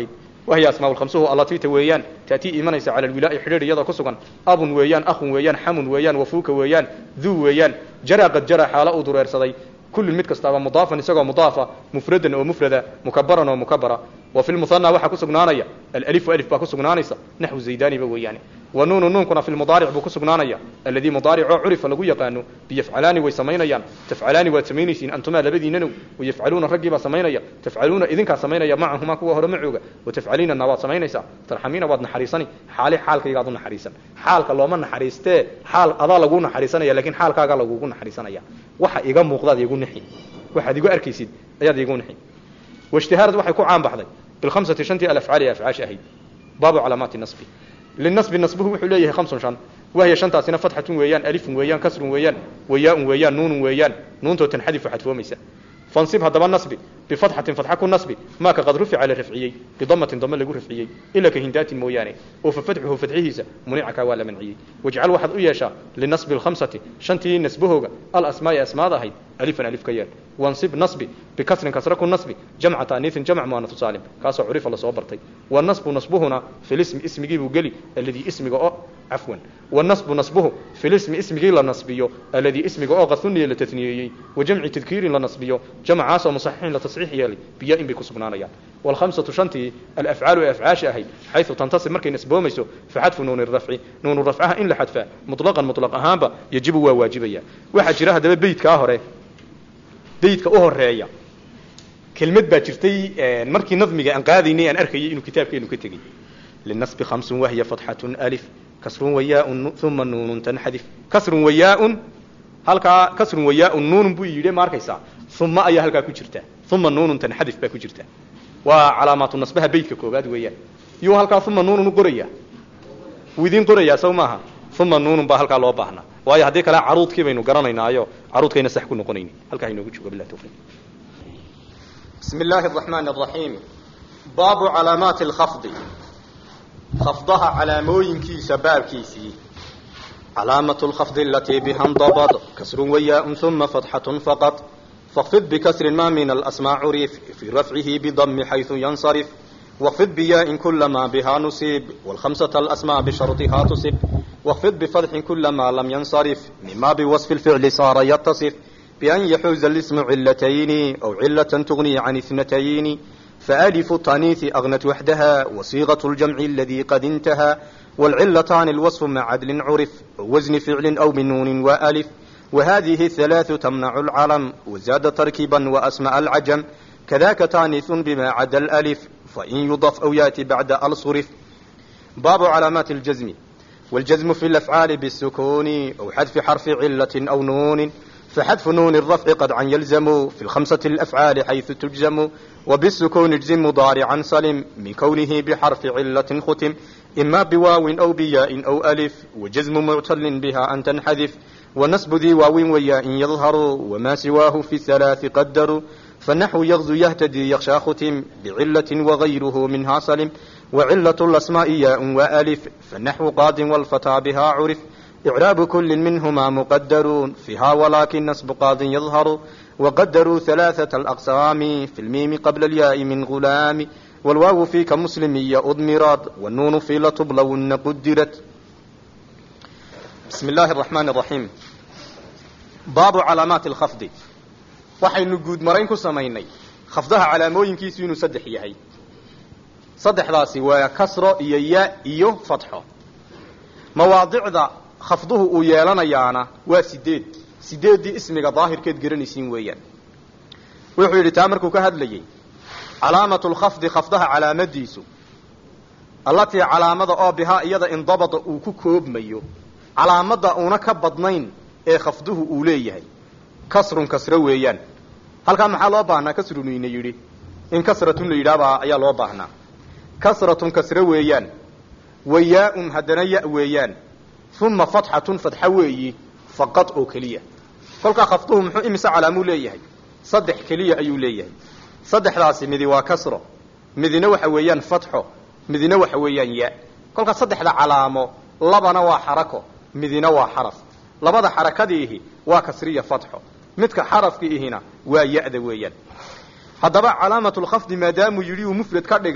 A: وهي أسماء الخمسه التي تويان تأتي إيمانيس على الولاء حرير يدا كسغان أب ويان أخ ويان حم ويان وفوك ويان ذو ويان جرى قد جرى حاله درير صدي كل المد كستaba مضافا isagoo مضافا مفردا ومفردا مكبرا ومكبرا وفي المثنى waxa ku sugnaanaya الالف والف ba ku sugnaanaysa نحو زيداني ba weeyaan ونون نون kuna في المضارع bu ku sugnaanaya الذي مضارع عرف lagu yaqaano بيفعلان way sameynayaan تفعلان way sameynaysiin antuma labadiinana ويفعلون ragii ba sameynaya تفعلون idinka sameynaya معهما kuwa hore macooga وتفعلين nawaad sameynaysa tarxamiina waad naxariisani xaali xaalkayga aad naxariisan xaalka looma naxariiste xaal adaa lagu naxariisanaya laakiin xaalkaaga lagu naxariisanaya waxa iga muuqda igu nixi waxaad igu arkaysid ayaad igu nixi واجتهارد waxay ku caan baxday bil khamsati shanti al-af'al af'aash ahayd baabu calaamaat an-nasb lin-nasb nasbuhu wuxuu leeyahay khamsan shan وهي shantaasina fathatun weeyaan alifun weeyaan kasrun weeyaan wayaa'un weeyaan nuunun weeyaan nuunto tanxadifu xadfoomaysa فانصب هذا النصب بفتحة فتحة النصب ما كقد رفع على رفعيه بضمة ضمة لجو رفعيه إلا كهندات مويانه وففتحه فتحه منع كوالا منعيه واجعل واحد أيشا للنصب الخمسة شنتي نسبه الأسماء أسماء ذهي ألفا ألف كيان وانصب نصب بكسر كسرك النصب جمع تانيث جمع مؤنث سالم كاس عرف الله صبرتي والنصب نصبهنا في الاسم اسم جيب وقلي الذي اسمه عفوا والنصب نصبه في الاسم اسم جيل النصبيه الذي اسمه غثني للتثنيه وجمع تذكير للنصبيه جمع عاص ومصححين لتصحيح يلي بياء بكسبنانيا والخمسة شنتي الأفعال وأفعاش أهي حيث تنتصب مركي نسبه ميسو فحذف نون الرفع نون الرفعها إن لحذفها مطلقا مطلقا هامبا يجب وواجبيا واحد جراها دبا بيت كاهره بيت كاهريا كلمة باجرتي مركي نظمي أن قاذيني أن أركي إنه كتاب كإنه كتجي للنصب خمس وهي فتحة ألف كسر وياء ثم نون تنحذف كسر وياء هلكا كسر وياء نون بو يري ماركيسا ثم اي هلكا كجرتا ثم نون تنحذف با كجرتا وعلامات نصبها بيتك كوباد وياء يو هلكا ثم نون قريا ويدين قريا سو ماها ثم نون با هلكا لو باهنا واي hadii kala caruudkii baynu garanaynaayo caruudkayna sax ku noqonayni halka inoogu joogo billahi tawfiq bismillahir rahmanir rahim babu alamatil khafd خفضها علاموينكي سبابكيسي علامة الخفض التي بها انضبط كسر وياء ثم فتحة فقط فاخفض بكسر ما من الأسماء عرف في رفعه بضم حيث ينصرف واخفض بياء كل ما بها نصيب والخمسة الأسماء بشرطها تصب واخفض بفتح كل ما لم ينصرف مما بوصف الفعل صار يتصف بأن يحوز الاسم علتين أو علة تغني عن اثنتين فألف التانيث أغنت وحدها وصيغة الجمع الذي قد انتهى والعلتان الوصف مع عدل عرف وزن فعل أو من نون وألف وهذه الثلاث تمنع العلم وزاد تركيبا وأسماء العجم كذاك تانيث بما عدا الألف فإن يضف أو يأتي بعد الصرف باب علامات الجزم والجزم في الأفعال بالسكون أو حذف حرف علة أو نون فحذف نون الرفع قد عن يلزم في الخمسة الأفعال حيث تجزم وبالسكون اجزم مضارعا سلم من كونه بحرف علة ختم إما بواو أو بياء أو ألف وجزم معتل بها أن تنحذف ونسب ذي واو وياء يظهر وما سواه في الثلاث قدر فالنحو يغزو يهتدي يخشى ختم بعلة وغيره منها سلم وعلة الأسماء ياء وألف فالنحو قاد والفتى بها عرف إعراب كل منهما مقدر فيها ولكن نسب قاض يظهر وقدروا ثلاثة الأقسام في الميم قبل الياء من غلام والواو في كمسلمية أضمرت والنون في لتبلون قدرت بسم الله الرحمن الرحيم باب علامات الخفض waxaynu guud marayn ku samaynay khafdaha calaamooyinkiisu inuu saddex yahay saddexdaasi waa kasro iyo ya iyo fatxo mawaadicda khafduhu uu yeelanayaana waa sideed sideedii ismiga daahirkeed garanaysiin weeyaan wuxuu yidhi taa markuu ka hadlayay calaamatu lkhafdi khafdaha calaamadiisu allatii calaamada oo bihaa iyada indabada uu ku koobmayo calaamada uuna ka badnayn ee khafduhu uu leeyahay kasrun kasro weeyaan halkaa maxaa loo baahnaa kasrun ina yidhi in kasratun la yidhaabaa ayaa loo baahnaa kasratun kasro weeyaan wayaa-un haddana ya weeyaan uma fatxatun fatxa weeyi faqad oo keliya kolkaa khafduhu muxuu imise calaamuu leeyahay saddex keliya ayuu leeyahay saddexdaasi midi waa kasro midina waxa weeyaan fatxo midina waxa weeyaan ya kolkaa saddexda calaamo labana waa xarako midina waa xaraf labada xarakadiihi waa kasriya fatxo midka xarafkiihina waa ya-da weeyaan haddaba calaamatu lkhafdi maadaamuu yidhi uu mufrad ka dhigay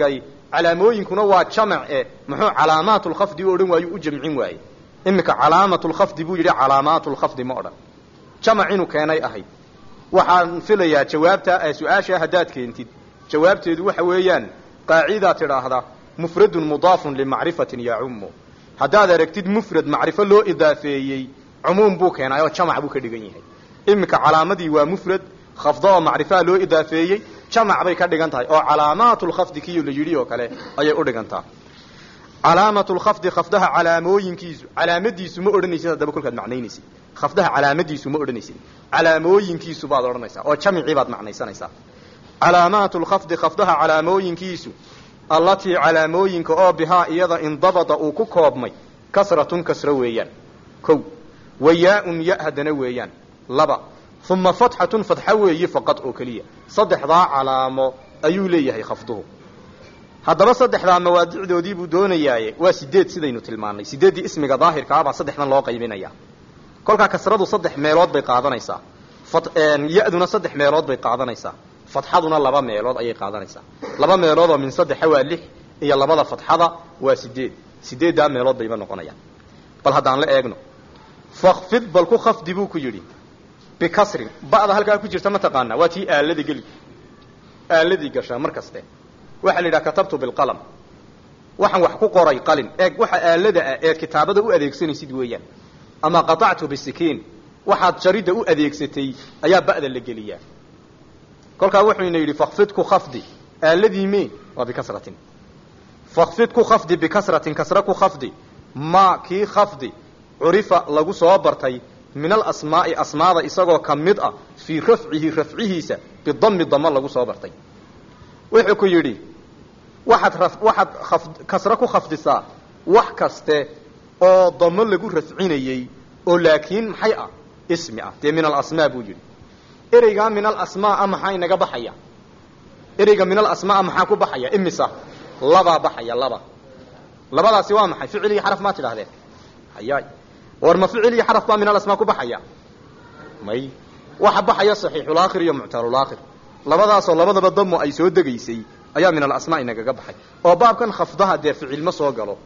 A: calaamooyinkuna waa jamac e muxuu calaamaatu lkhafdi u odhan waayo u jamcin waaye iminka calaamatu lkhafdi buu yidhi calaamaatu lkhafdi ma odhan jamac inuu keenay ahayd waxaan filayaa jawaabta su-aasha haddaad keentid jawaabteedu waxa weeyaan qaacidaa tidhaahda mufradun mudaafun limacrifatin yacumu haddaad aragtid mufrad macrifo loo idaafeeyey cumuum buu keenay oo jamac buu ka dhigan yahay iminka calaamadii waa mufrad khafdo oo macrifaa loo idaafeeyey jamac bay ka dhigan tahay oo calaamaatu lkhafdi kiyo la yidhi oo kale ayay u dhigantaa calaamatu lkhafdi khafdaha calaamooyinkiisu calaamadiisu ma odhanaysid haddaba kolkaad macnaynaysid khafdaha calaamadiisu ma odhanaysid calaamooyinkiisu baad odhanaysaa oo jamicii baad macnaysanaysaa calaamaatu lkhafdi khafdaha calaamooyinkiisu allatii calaamooyinka oo bihaa iyada indabada uu ku koobmay kasratun kasro weeyaan kow wayaa-un ya haddana weeyaan laba uma fatxatun fatxa weeye faqad oo keliya saddexdaa calaamo ayuu leeyahay khafduhu haddaba saddexdaa mawaadicdoodii buu doonayaaye waa sideed sidaynu tilmaannay sideeddii ismiga daahirkaabaa saddexdan loo qaybinaya kolkaa kasradu saddex meelood bay qaadanaysaa ya-duna saddex meelood bay qaadanaysaa fatxaduna laba meelood ayay qaadanaysaa laba meelood oo min saddexa waa lix iyo labada fatxada waa sideed sideeddaa meelood bayba noqonayaan bal haddaan la eegno fakfid bal ku khafdi buu ku yidhi bikasrin ba'da halkaa ku jirta ma taqaanaa waa tii aaladii geli aaladii gashaa mar kaste waxaa la yidhaha katabtu bilqalam waxaan wax ku qoray qalin eeg waxa aalada ah eed kitaabada u adeegsanaysid weeyaan ama qatactu bisikiin waxaad jaridda u adeegsatay ayaa ba'da la geliyaa kolkaa wuxuuna yidhi fakfid ku khafdi aaladii me waa bikasratin fakfid ku khafdi bikasratin kasra ku khafdi ma kii khafdi curifa lagu soo bartay min alasmaa'i asmaada isagoo ka mid ah fii rafcihi rafcihiisa bidami damo lagu soo bartay wuxuu ku yidhi waxaad waxaad kasra ku khafdisaa wax kaste oo damo lagu rafcinayey oo laakiin maxay ah ismi ah dee min alasmaa buu yidhi ereygaa min alasmaa maxaa inaga baxaya ereyga min alasmaa maxaa ku baxaya imisa labaa baxaya laba labadaasi waa maxay ficil iyo xaraf maa tidhahdeen hayaay war ma ficil iyo xaraf baa min alasmaa ku baxaya may waxa baxaya saxiixulaakhir iyo muctalulaakhir labadaasoo labadaba damo ay soo degaysay ayaa min alasmaa inagaga baxay oo baabkan khafdaha dee ficil ma soo galo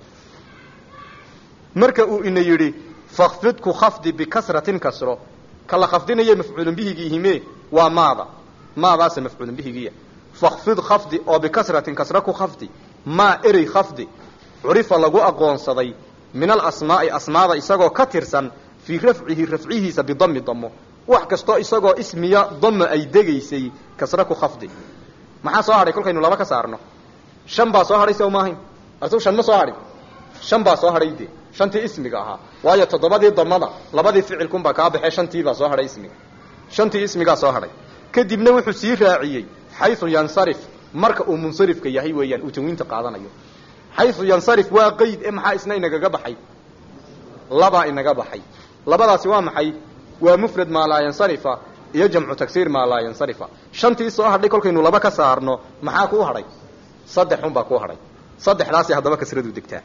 A: marka uu ina yidhi fakfidku khafdi bikasratin kasro kala khafdinaye mafcuulun bihigiihime waa maada maadaase mafcuulun bihigiya fakfid khafdi oo bikasratin kasra ku khafdi maa erey khafdi curifa lagu aqoonsaday min alasmaa'i asmaada isagoo ka tirsan fii rafcihi rafcihiisa bidami damo wax kastoo isagoo ismiya dama ay degaysay kasra ku khafdi maxaa soo hadhay kolkaynu laba ka saarno shan baa soo hadhay sow maahayn artuu shan ma soo hadhin shan baa soo hadhay de shantii ismiga ahaa waayo toddobadii damada labadii ficilkunbaa kaa baxee shantii baa soo hadhay ismiga shantii ismigaa soo hadhay kadibna wuxuu sii raaciyey xayu yansarif marka uu munsarifka yahay weeyaan uu tanwiinta qaadanayo xayu yansarif waa qeyd ee maxaa isna inagaga baxay labaa inaga baxay labadaasi waa maxay waa mufrad maa laa yansarifa iyo jamcu tagsiir maa laa yansarifa shantii soo hadhay kolkaynu laba ka saarno maxaa kuu hadhay saddexun baa kuu hadhay saddexdaasi haddaba kasradu degtaa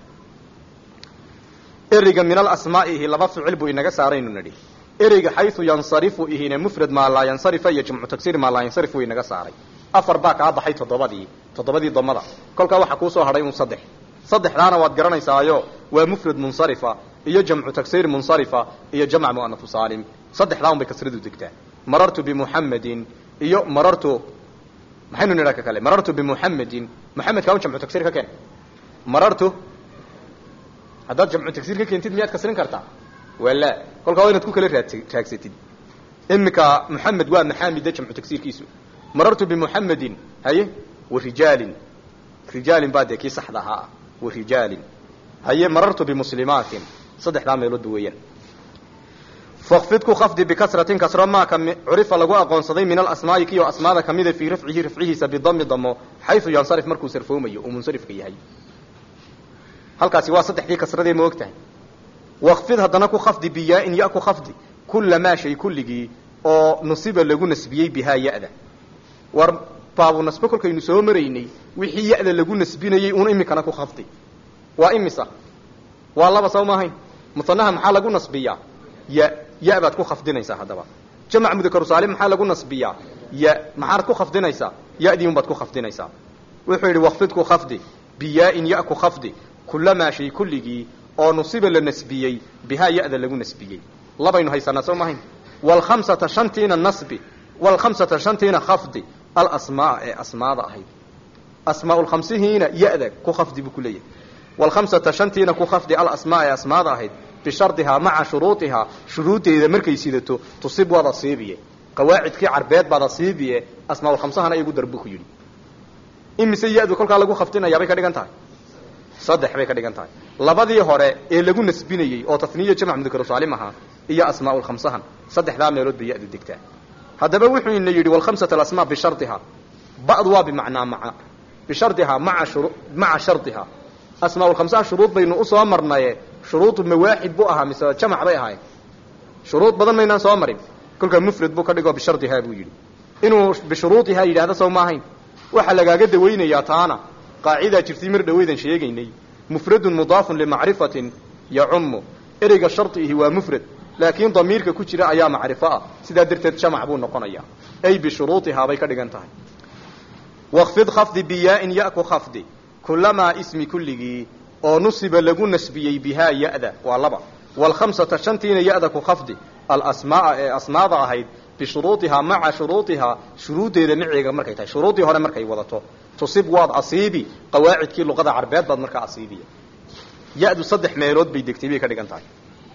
A: ereyga min alasmaa'i ihi laba ficil buu inaga saaraynu nidhi ereyga xayu yansarifu ihina mufrad maa laa yansarifa iyo jamcu tagsiir maa laa yansarif wuu inaga saaray afar baa kaa baxay toddobadii toddobadii damada kolkaa waxaa kuu soo hadhay un saddex saddexdaana waad garanaysaayo waa mufrad munsarifa iyo jamcu tagsiir munsarifa iyo jamc mu'anafu saalim saddexdaa un bay kasradu degtaa marartu bimuxamedin iyo marartu maxaynu nidhaa ka kale marartu bimuxamedin muxamedkaa un jamcu tagsiir ka keen marartu haddaad jamcu tagsiir ka keentid miyaad kasrin kartaa wala kolkaa waa inaad ku kala raad raagsatid iminka muxamed waa maxaamida jamcu tagsiirkiisu marartu bimuxamedin haye warijaalin rijaalin baa dee kii saxda ahaa warijaalin haye marartu bimuslimaatin saddexdaa meeloodba weeyaan fakfid ku khafdi bikasratin kasro maaka curifa lagu aqoonsaday min alasmaa'i kiyo asmaada kamida fii rafcihi rafcihiisa bidami damo xayu yansarif markuu sarfoomayo uu munsarifka yahay halkaasi waa saddexdii kasradee ma og tahay wakfid haddana ku khafdi biyaa-in ya ku khafdi kullamaa shay kulligii oo nusiba lagu nasbiyey bihaa ya-da war baabu nasbe kolkaynu soo maraynay wixii ya-da lagu nasbinayey un imikana ku khafdi waa imisa waa laba saw maahayn musanaha maxaa lagu nasbiyaa ya ya baad ku khafdinaysaa haddaba jamac mudakaru saalim maxaa lagu nasbiyaa ya maxaad ku khafdinaysaa ya-dii un baad ku khafdinaysaa wuxuu yidhi wakfid ku khafdi biyaa-in ya-ku khafdi kulamaa shay kulligii oo nusiba la nasbiyey bihaa ya-da lagu nasbiyey labaynu haysanaa soo mahayn walkhamsata shantiina nasbi walkhamsata shantiina khafdi alasmaa ee asmaada ahayd asmaaulkhamsihiina ya-da ku khafdi buu ku leeyahay walkhamsata shantiina ku khafdi alasmaa ee asmaada ahayd bishardihaa maca shuruudihaa shuruuddeeda markay sidato tusib waad asiibiye qawaacidkii carbeed baad asiibiye asmaaulkhamsahana igu dar buu ku yidhi imise ya-du kolkaa lagu khafdinayaa bay ka dhigan tahay saddex bay ka dhigan tahay labadii hore ee lagu nasbinayey oo tasniya jamc mudakar saalim ahaa iyo asmaaulkhamsahan saddexdaa meelood bay ya-du degtaa haddaba wuxuu ina yidhi walkhamsata alasmaa bishardihaa ba'du waa bimacnaa maca bishardihaa maa shuru maca shardihaa asmaaulkhamsaha shuruud baynu usoo marnaye shuruudu mawaaxid buu ahaa mise jamac bay ahaayeen shuruud badan maynaan soo marin kolkaa mufrad buu ka dhigoo bishardihaa buu yidhi inuu bishuruudihaa yidhahda sow ma ahayn waxaa lagaaga dawaynayaa taana qaacidaa jirtay mar dhaweydan sheegaynay mufradun mudaafun limacrifatin yacumu ereyga shardiihi waa mufrad laakiin damiirka ku jira ayaa macrifo ah sidaa darteed jamac buu noqonayaa ay bishuruudihaa bay ka dhigan tahay wakfid khafdi biyaa-in ya-ku khafdi kulamaa ismi kulligii oo nusiba lagu nasbiyey bihaa ya-da waa laba walkhamsata shantiina ya-da ku khafdi alasmaaa ee asmaada ahayd bishuruudihaa maca shuruudihaa shuruuddeeda maceega markay tahay shuruuddii hore markay wadato tusib waad asiibi qawaacidkii luqada carbeed baad markaa asiibiya ya-du saddex meelood bay degtay bay ka dhigan tahay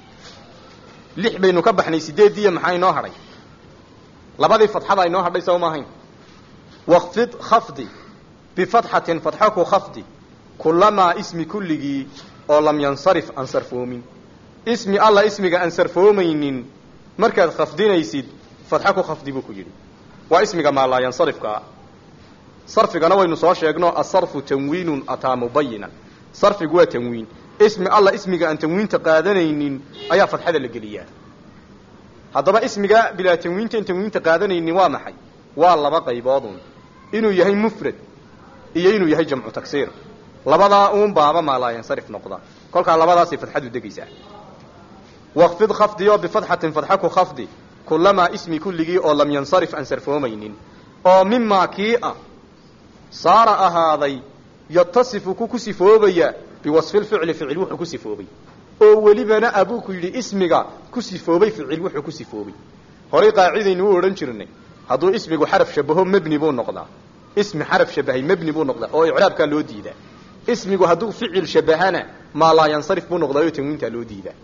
A: lix baynu ka baxnay sideediiya maxaa inoo hadhay labadii fadxada inoo hadhay soo maahayn wakfid khafdi bifatxatin fatxa ku khafdi kulamaa ismi kulligii oo lam yansarif aan sarfoomin ismi alla ismiga aan sarfoomaynin markaad khafdinaysid fatxa ku khafdi buu ku yidhi waa ismiga maa laa yansarifkaa sarfigana waynu soo sheegno asarfu tanwiinun ataa mubayinan sarfigu waa tanwiin ismi alla ismiga aan tanwiinta qaadanaynin ayaa fatxada la geliyaa haddaba ismiga bilaa tanwiinta in tanwiinta qaadanaynin waa maxay waa laba qayboodun inuu yahay mufrad iyo inuu yahay jamcu tagsiir labadaa uun baaba maa laa yansarif noqda kolkaa labadaasay fatxadu degaysaa wakfid khafdiyo bifatxatin fatxa ku khafdi kulamaa ismi kulligii oo lam yansarif aan sarfoomaynin oo mimaa kii ah saara ahaaday yatasifu ku ku sifoobaya biwasfi lficli ficil wuxuu ku sifoobay oo welibana abuu ku yidhi ismiga ku sifoobay ficil wuxuu ku sifoobay horay qaacidaynu u odhan jirnay hadduu ismigu xaraf shabaho mebni buu noqdaa ismi xaraf shabahay mebni buu noqdaa oo icraabkaa loo diidaa ismigu hadduu ficil shabahana maa laa yansarif buu noqdaa oo tanwiintaa loo diidaa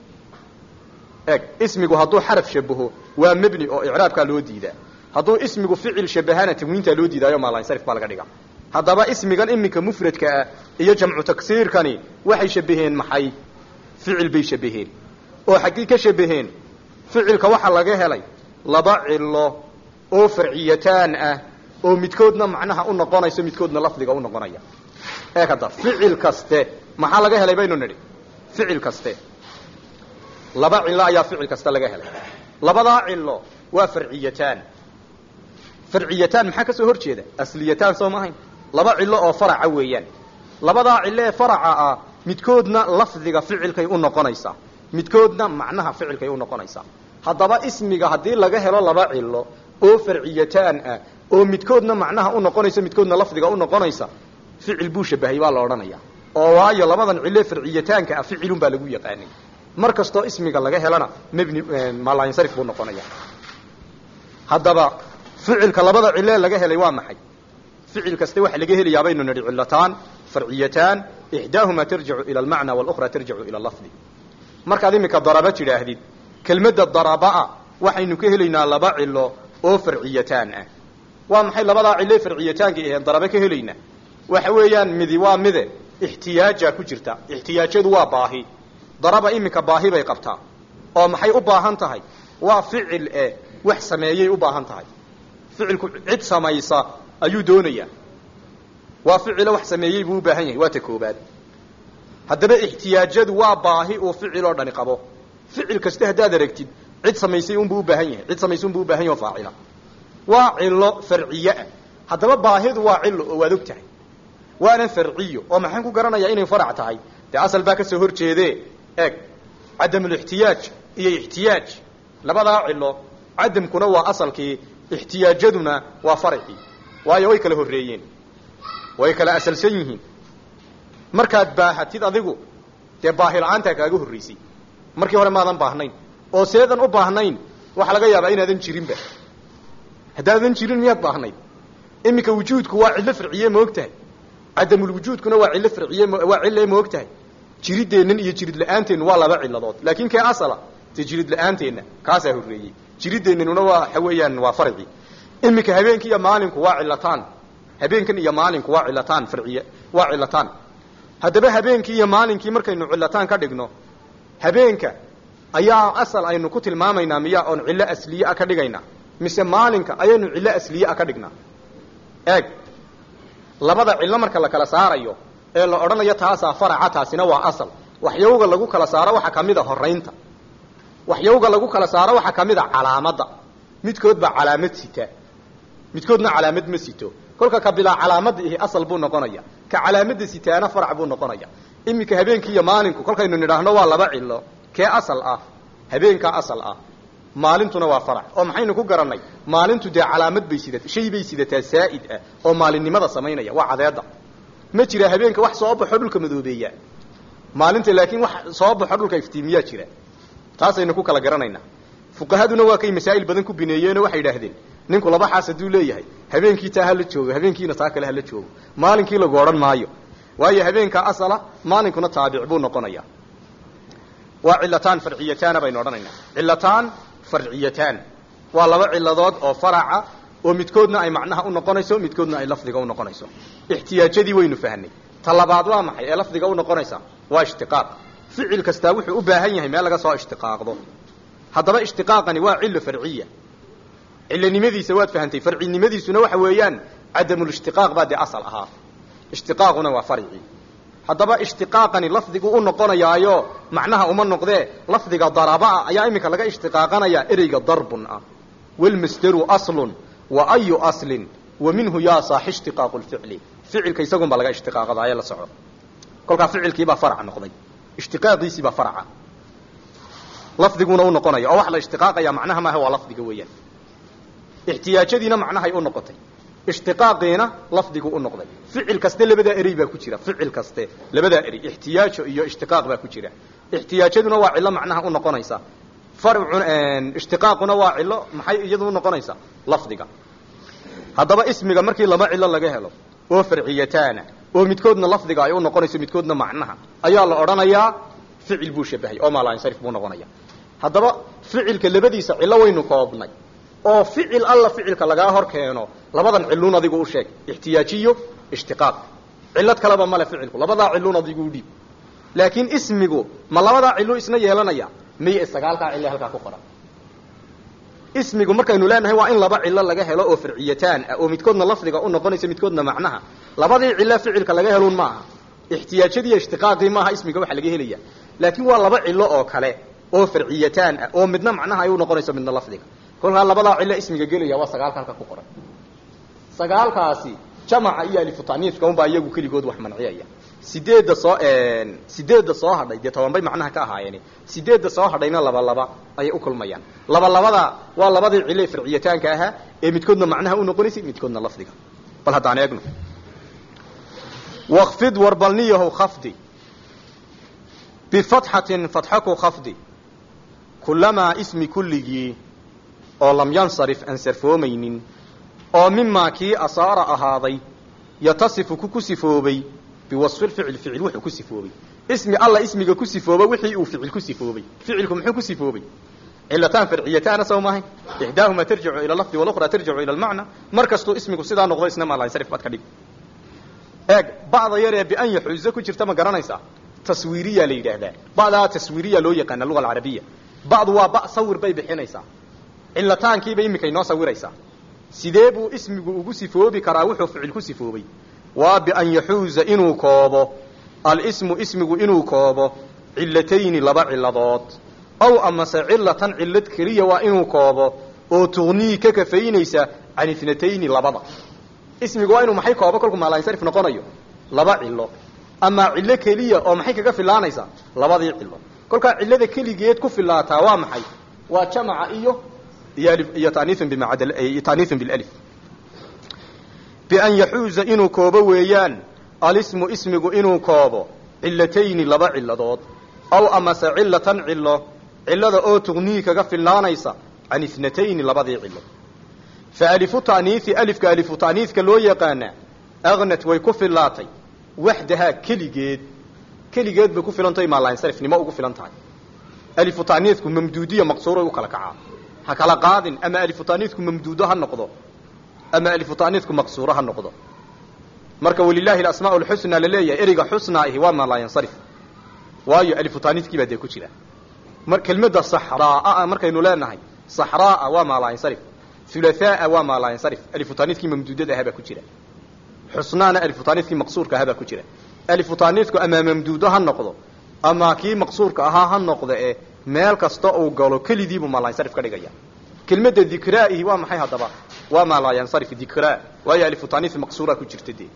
A: eg ismigu hadduu xaraf shabaho waa mebni oo icraabkaa loo diidaa hadduu ismigu ficil shabahana tanwiintaa loo diidaayo maa laa yansarif baa laga dhigaa haddaba ismigan iminka mufradka ah iyo jamcu tagsiirkani waxay shabaheen maxay ficil bay shabaheen oo xaggii ka shabaheen ficilka waxaa laga helay laba cilo oo farciyataan ah oo midkoodna macnaha u noqonayso midkoodna lafdiga u noqonaya ee kada ficil kaste maxaa laga helay baynu nidhi ficil kaste laba cilo ayaa ficil kaste laga helay labadaa cilo waa farciyataan farciyataan maxaa ka soo hor jeeda asliyataan soo ma ahayn laba cilo oo faraca weeyaan labadaa cilo ee faraca ah midkoodna lafdiga ficilkay u noqonaysaa midkoodna macnaha ficilkay u noqonaysaa haddaba ismiga haddii laga helo laba cilo oo farciyataan ah oo midkoodna macnaha u noqonaysa midkoodna lafdiga u noqonaysa ficil buu shabahay baa la odhanaya oo waayo labadan cilo farciyataanka ah ficilun baa lagu yaqaanay mar kastoo ismiga laga helana mebni maalaayansarif buu noqonaya haddaba ficilka labada cilo laga helay waa maxay ficil kaste waxa laga helayaa baynu nidhi cilataan farciyataan ixdaahumaa tarjicu ila almacna walukhra tarjicu ila lafdi markaad iminka daraba tidhaahdid kelmadda darabaa waxaynu ka helaynaa laba cilo oo farciyataan ah waa maxay labadaa cilo farciyataanka aheen daraba ka helaynaa waxa weeyaan midi waa mide ixtiyaaja ku jirta ixtiyaajadu waa baahi daraba iminka baahi bay qabtaa oo maxay u baahan tahay waa ficil eh wax sameeyay u baahan tahay ficilku cid samaysa ayuu doonayaa waa ficilo wax sameeyey buu u baahan yahay waa ta koobaad haddaba ixtiyaajadu waa baahi uu ficil oo dhani qabo ficil kaste haddaad aragtid cid samaysay unbuu u baahan yahay cid samaysay unbuu u baahan yahay oo faacila waa cilo farciye ah haddaba baahidu waa cilo oo waad og tahay waana farciyo oo maxaan ku garanayaa inay farac tahay dee asal baa ka soo hor jeedee eeg cadamulixtiyaaj iyo ixtiyaaj labadaa cilo cadamkuna waa asalkii ixtiyaajaduna waa farcii waayo way kala horreeyeen way kala asalsan yihiin markaad baahatid adigu dee baahi la'aanta kaaga horreysay markii hore maadan baahnayn oo seedan u baahnayn waxa laga yaabaa inaadan jirinba haddaadan jirin miyaad baahnayd iminka wujuudku waa cillo farciye ma ogtahay cadamul wujuudkuna waa cillo farciye waa cillo ma ogtahay jirideennan iyo jirid la'aanteennu waa laba cilladood laakiin kee asala te jirid la'aanteenna kaasaa horreeyey jirideennuna waa waxa weeyaan waa farci iminka habeenkii iyo maalinku waa cillataan habeenkan iyo maalinku waa cillataan farciye waa cillataan haddaba habeenkii iyo maalinkii markaynu cillataan ka dhigno habeenka ayaa asal aynu ku tilmaamaynaa miyaa oon cillo asliye ah ka dhigaynaa mise maalinka ayaynu cillo asliye ah ka dhignaa eeg labada cillo marka la kala saarayo ee la odhanayo taasaa faraca taasina waa asal waxyowga lagu kala saaro waxaa ka mid a horraynta waxyowga lagu kala saaro waxaa ka mid a calaamadda midkood baa calaamad sita midkoodna calaamad ma sito kolka ka bilaa calaamadda ihi asal buu noqonaya ka calaamadda sitaana farac buu noqonaya iminka habeenkii iyo maalinku kolkaynu nidhaahno waa laba cillo kee asal ah habeenkaa asal ah maalintuna waa farac oo maxaynu ku garannay maalintu dee calaamad bay sidata shay bay sidataa saa'id ah oo maalinnimada samaynaya waa cadeedda ma jira habeenka wax soo baxo dhulka madoobeeya maalinta laakiin wax soo baxo dhulka iftiimiyaa jira taasaynu ku kala garanaynaa fuqahaduna waa kay masaa'il badan ku bineeyeenoo waxay yidhaahdeen ninku laba xaas hadduu leeyahay habeenkii taa hala joogo habeenkiina taa kale hala joogo maalinkii lagu odhan maayo waayo habeenkaa asala maalinkuna taabic buu noqonaya waa cillataan farciyataana baynu odhanaynaa cillataan farciyataan waa laba cilladood oo faraca oo midkoodna ay macnaha u noqonayso midkoodna ay lafdiga u noqonayso ixtiyaajadii waynu fahanay ta labaad waa maxay ee lafdiga u noqonaysa waa ishtiqaaq ficil kastaa wuxuu u baahan yahay meel laga soo ishtiqaaqdo haddaba ishtiqaaqani waa cillo farciya cillanimadiisa waad fahantay farcinimadiisuna waxa weeyaan cadamul ishtiqaaq baa dee asal ahaa ishtiqaaquna waa farci haddaba ishtiqaaqani lafdigu u noqonayaayo macnaha uma noqdee lafdiga darabaa ayaa iminka laga ishtiqaaqanayaa ereyga darbun ah walmasdaru aslun wa ayu aslin wa minhu yaa saaxi ishtiqaaqu lficli ficilka isagun baa laga ishtiqaaqadaaye la soco kolkaa ficilkiibaa faraca noqday ishtiqaaqiisiibaa faraca lafdiguna u noqonaya oo wax la ishtiqaaqaya macnaha maaha waa lafdiga weeyaan ixtiyaajadiina macnahay u noqotay ishtiqaaqiina lafdigu u noqday ficil kaste labadaa erey baa ku jira ficil kaste labadaa erey ixtiyaajo iyo ishtiqaaq baa ku jira ixtiyaajaduna waa cillo macnaha u noqonaysa farcun ishtiqaaquna waa cillo maxay iyadu u noqonaysaa lafdiga haddaba ismiga markii laba cillo laga helo oo farciyataana oo midkoodna lafdiga ay u noqonayso midkoodna macnaha ayaa la odhanayaa ficil buu shabahay oo maalansarif buu noqonaya haddaba ficilka labadiisa cillo waynu koobnay oo ficil alla ficilka lagaa hor keeno labadan ciluun adigu u sheeg ixtiyaajiyo ishtiqaaq cillad kaleba male ficilku labadaa ciluun adigu u dhiib laakiin ismigu ma labadaa cillu isna yeelanaya miya sagaalkaa cille halkaa ku qoran ismigu markaynu leenahay waa in laba cillo laga helo oo farciyataan ah oo midkoodna lafdiga u noqonaysa midkoodna macnaha labadii cillo ficilka laga heluun ma aha ixtiyaajadiiyo ishtiqaaqii maaha ismiga waxa laga helaya laakiin waa laba cillo oo kale oo farciyataan ah oo midna macnaha ay u noqonayso midna lafdiga kolkaa labadaa cillo ismiga gelaya waa sagaalka halka ku qoran sagaalkaasi jamaca iyo alifutaniiska unbaa iyagu keligood wax manciyaya sideedda soo sideedda soo hadhay dee toban bay macnaha ka ahaayeen sideedda soo hadhayna laba laba ayay u kulmayaan laba labada waa labadii cillo farciyataanka ahaa ee midkoodna macnaha u noqonaysay midkoodna lafdiga bal haddaan eegno waqfid warbalniyahu khafdi bifatxatin fatxaku khafdi kulamaa ismi kulligii oo lam yansarif aan sarfoomaynin oo mimaa kii asaara ahaaday yatasifu ku ku sifoobay biwasfi lficil ficil wuxuu ku sifoobay ismi alla ismiga ku sifooba wixii uu ficil ku sifoobay ficilku muxuu ku sifoobay cilataan farciyataana sow maahay ixdaahumaa tarjicu ila lafdi walukhraa tarjicu ila almacna mar kastuu ismigu sidaa noqdo isna maalansarif baad ka dhig eeg ba'da yaree bian yaxuuso ku jirta ma garanaysaa taswiiriyaa la yidhaahdaa ba'daa taswiiriya loo yaqaana luga alcarabiya ba'du waa ba sawir bay bixinaysaa cilataankiiba iminka inoo sawiraysaa sidee buu ismigu ugu sifoobi karaa wuxuu ficil ku sifoobay waa bian yaxuuza inuu koobo alismu ismigu inuu koobo cilatayni laba ciladood aw amase cilatan cilad keliya waa inuu koobo oo tugnii ka kafaynaysa can itnatayni labada ismigu waa inuu maxay koobo kolku maalansarif noqonayo laba cilo ama cillo keliya oo maxay kaga filaanaysaa labadii cilo kolkaa cillada keligeed ku filaataa waa maxay waa jamaca iyo iyo taaniiun bimacad taaniiun bilalif bian yaxuuza inuu koobo weeyaan alismu ismigu inuu koobo cilatayni laba ciladood aw amase cilatan cilo cilada oo tugnii kaga filnaanaysa can ithnatayni labadii cilo fa alifu ta'niisi alifka alifu ta'niiska loo yaqaana aghnat way ku fillaatay waxdahaa keligeed keligeed bay ku filantay maalaainsarifnimo ugu filan tahay alifu ta'niisku mamduudiya maqsuuray u kala kacaa ha kala qaadin ama alifu ta'niisku mamduudo ha noqdo ama alifu ta'niisku maqsuuro ha noqdo marka walilaahi alasmaa alxusna la leeyahay ereyga xusna ahi waa maalaayansarif waayo alifu ta'niiskii baa dee ku jira mar kelmadda saxraa markaynu leenahay saxraa waa maalaayansarif thulathaa waa maalaayansarif alifu ta'niiskii mamduudada ahaa baa ku jira xusnaana alifu ta'niiskii maqsuurka ahaa baa ku jira alifu ta'niisku ama mamduudo ha noqdo ama kii maqsuurka ahaa ha noqdo ee meel kasta uu galo kelidiibuu maalaayansarif ka dhigaya kelmadda dikraa'ihi waa maxay haddaba waa maalaayansarif dikraa waayo alifu ta'niis maqsuura ku jirta dee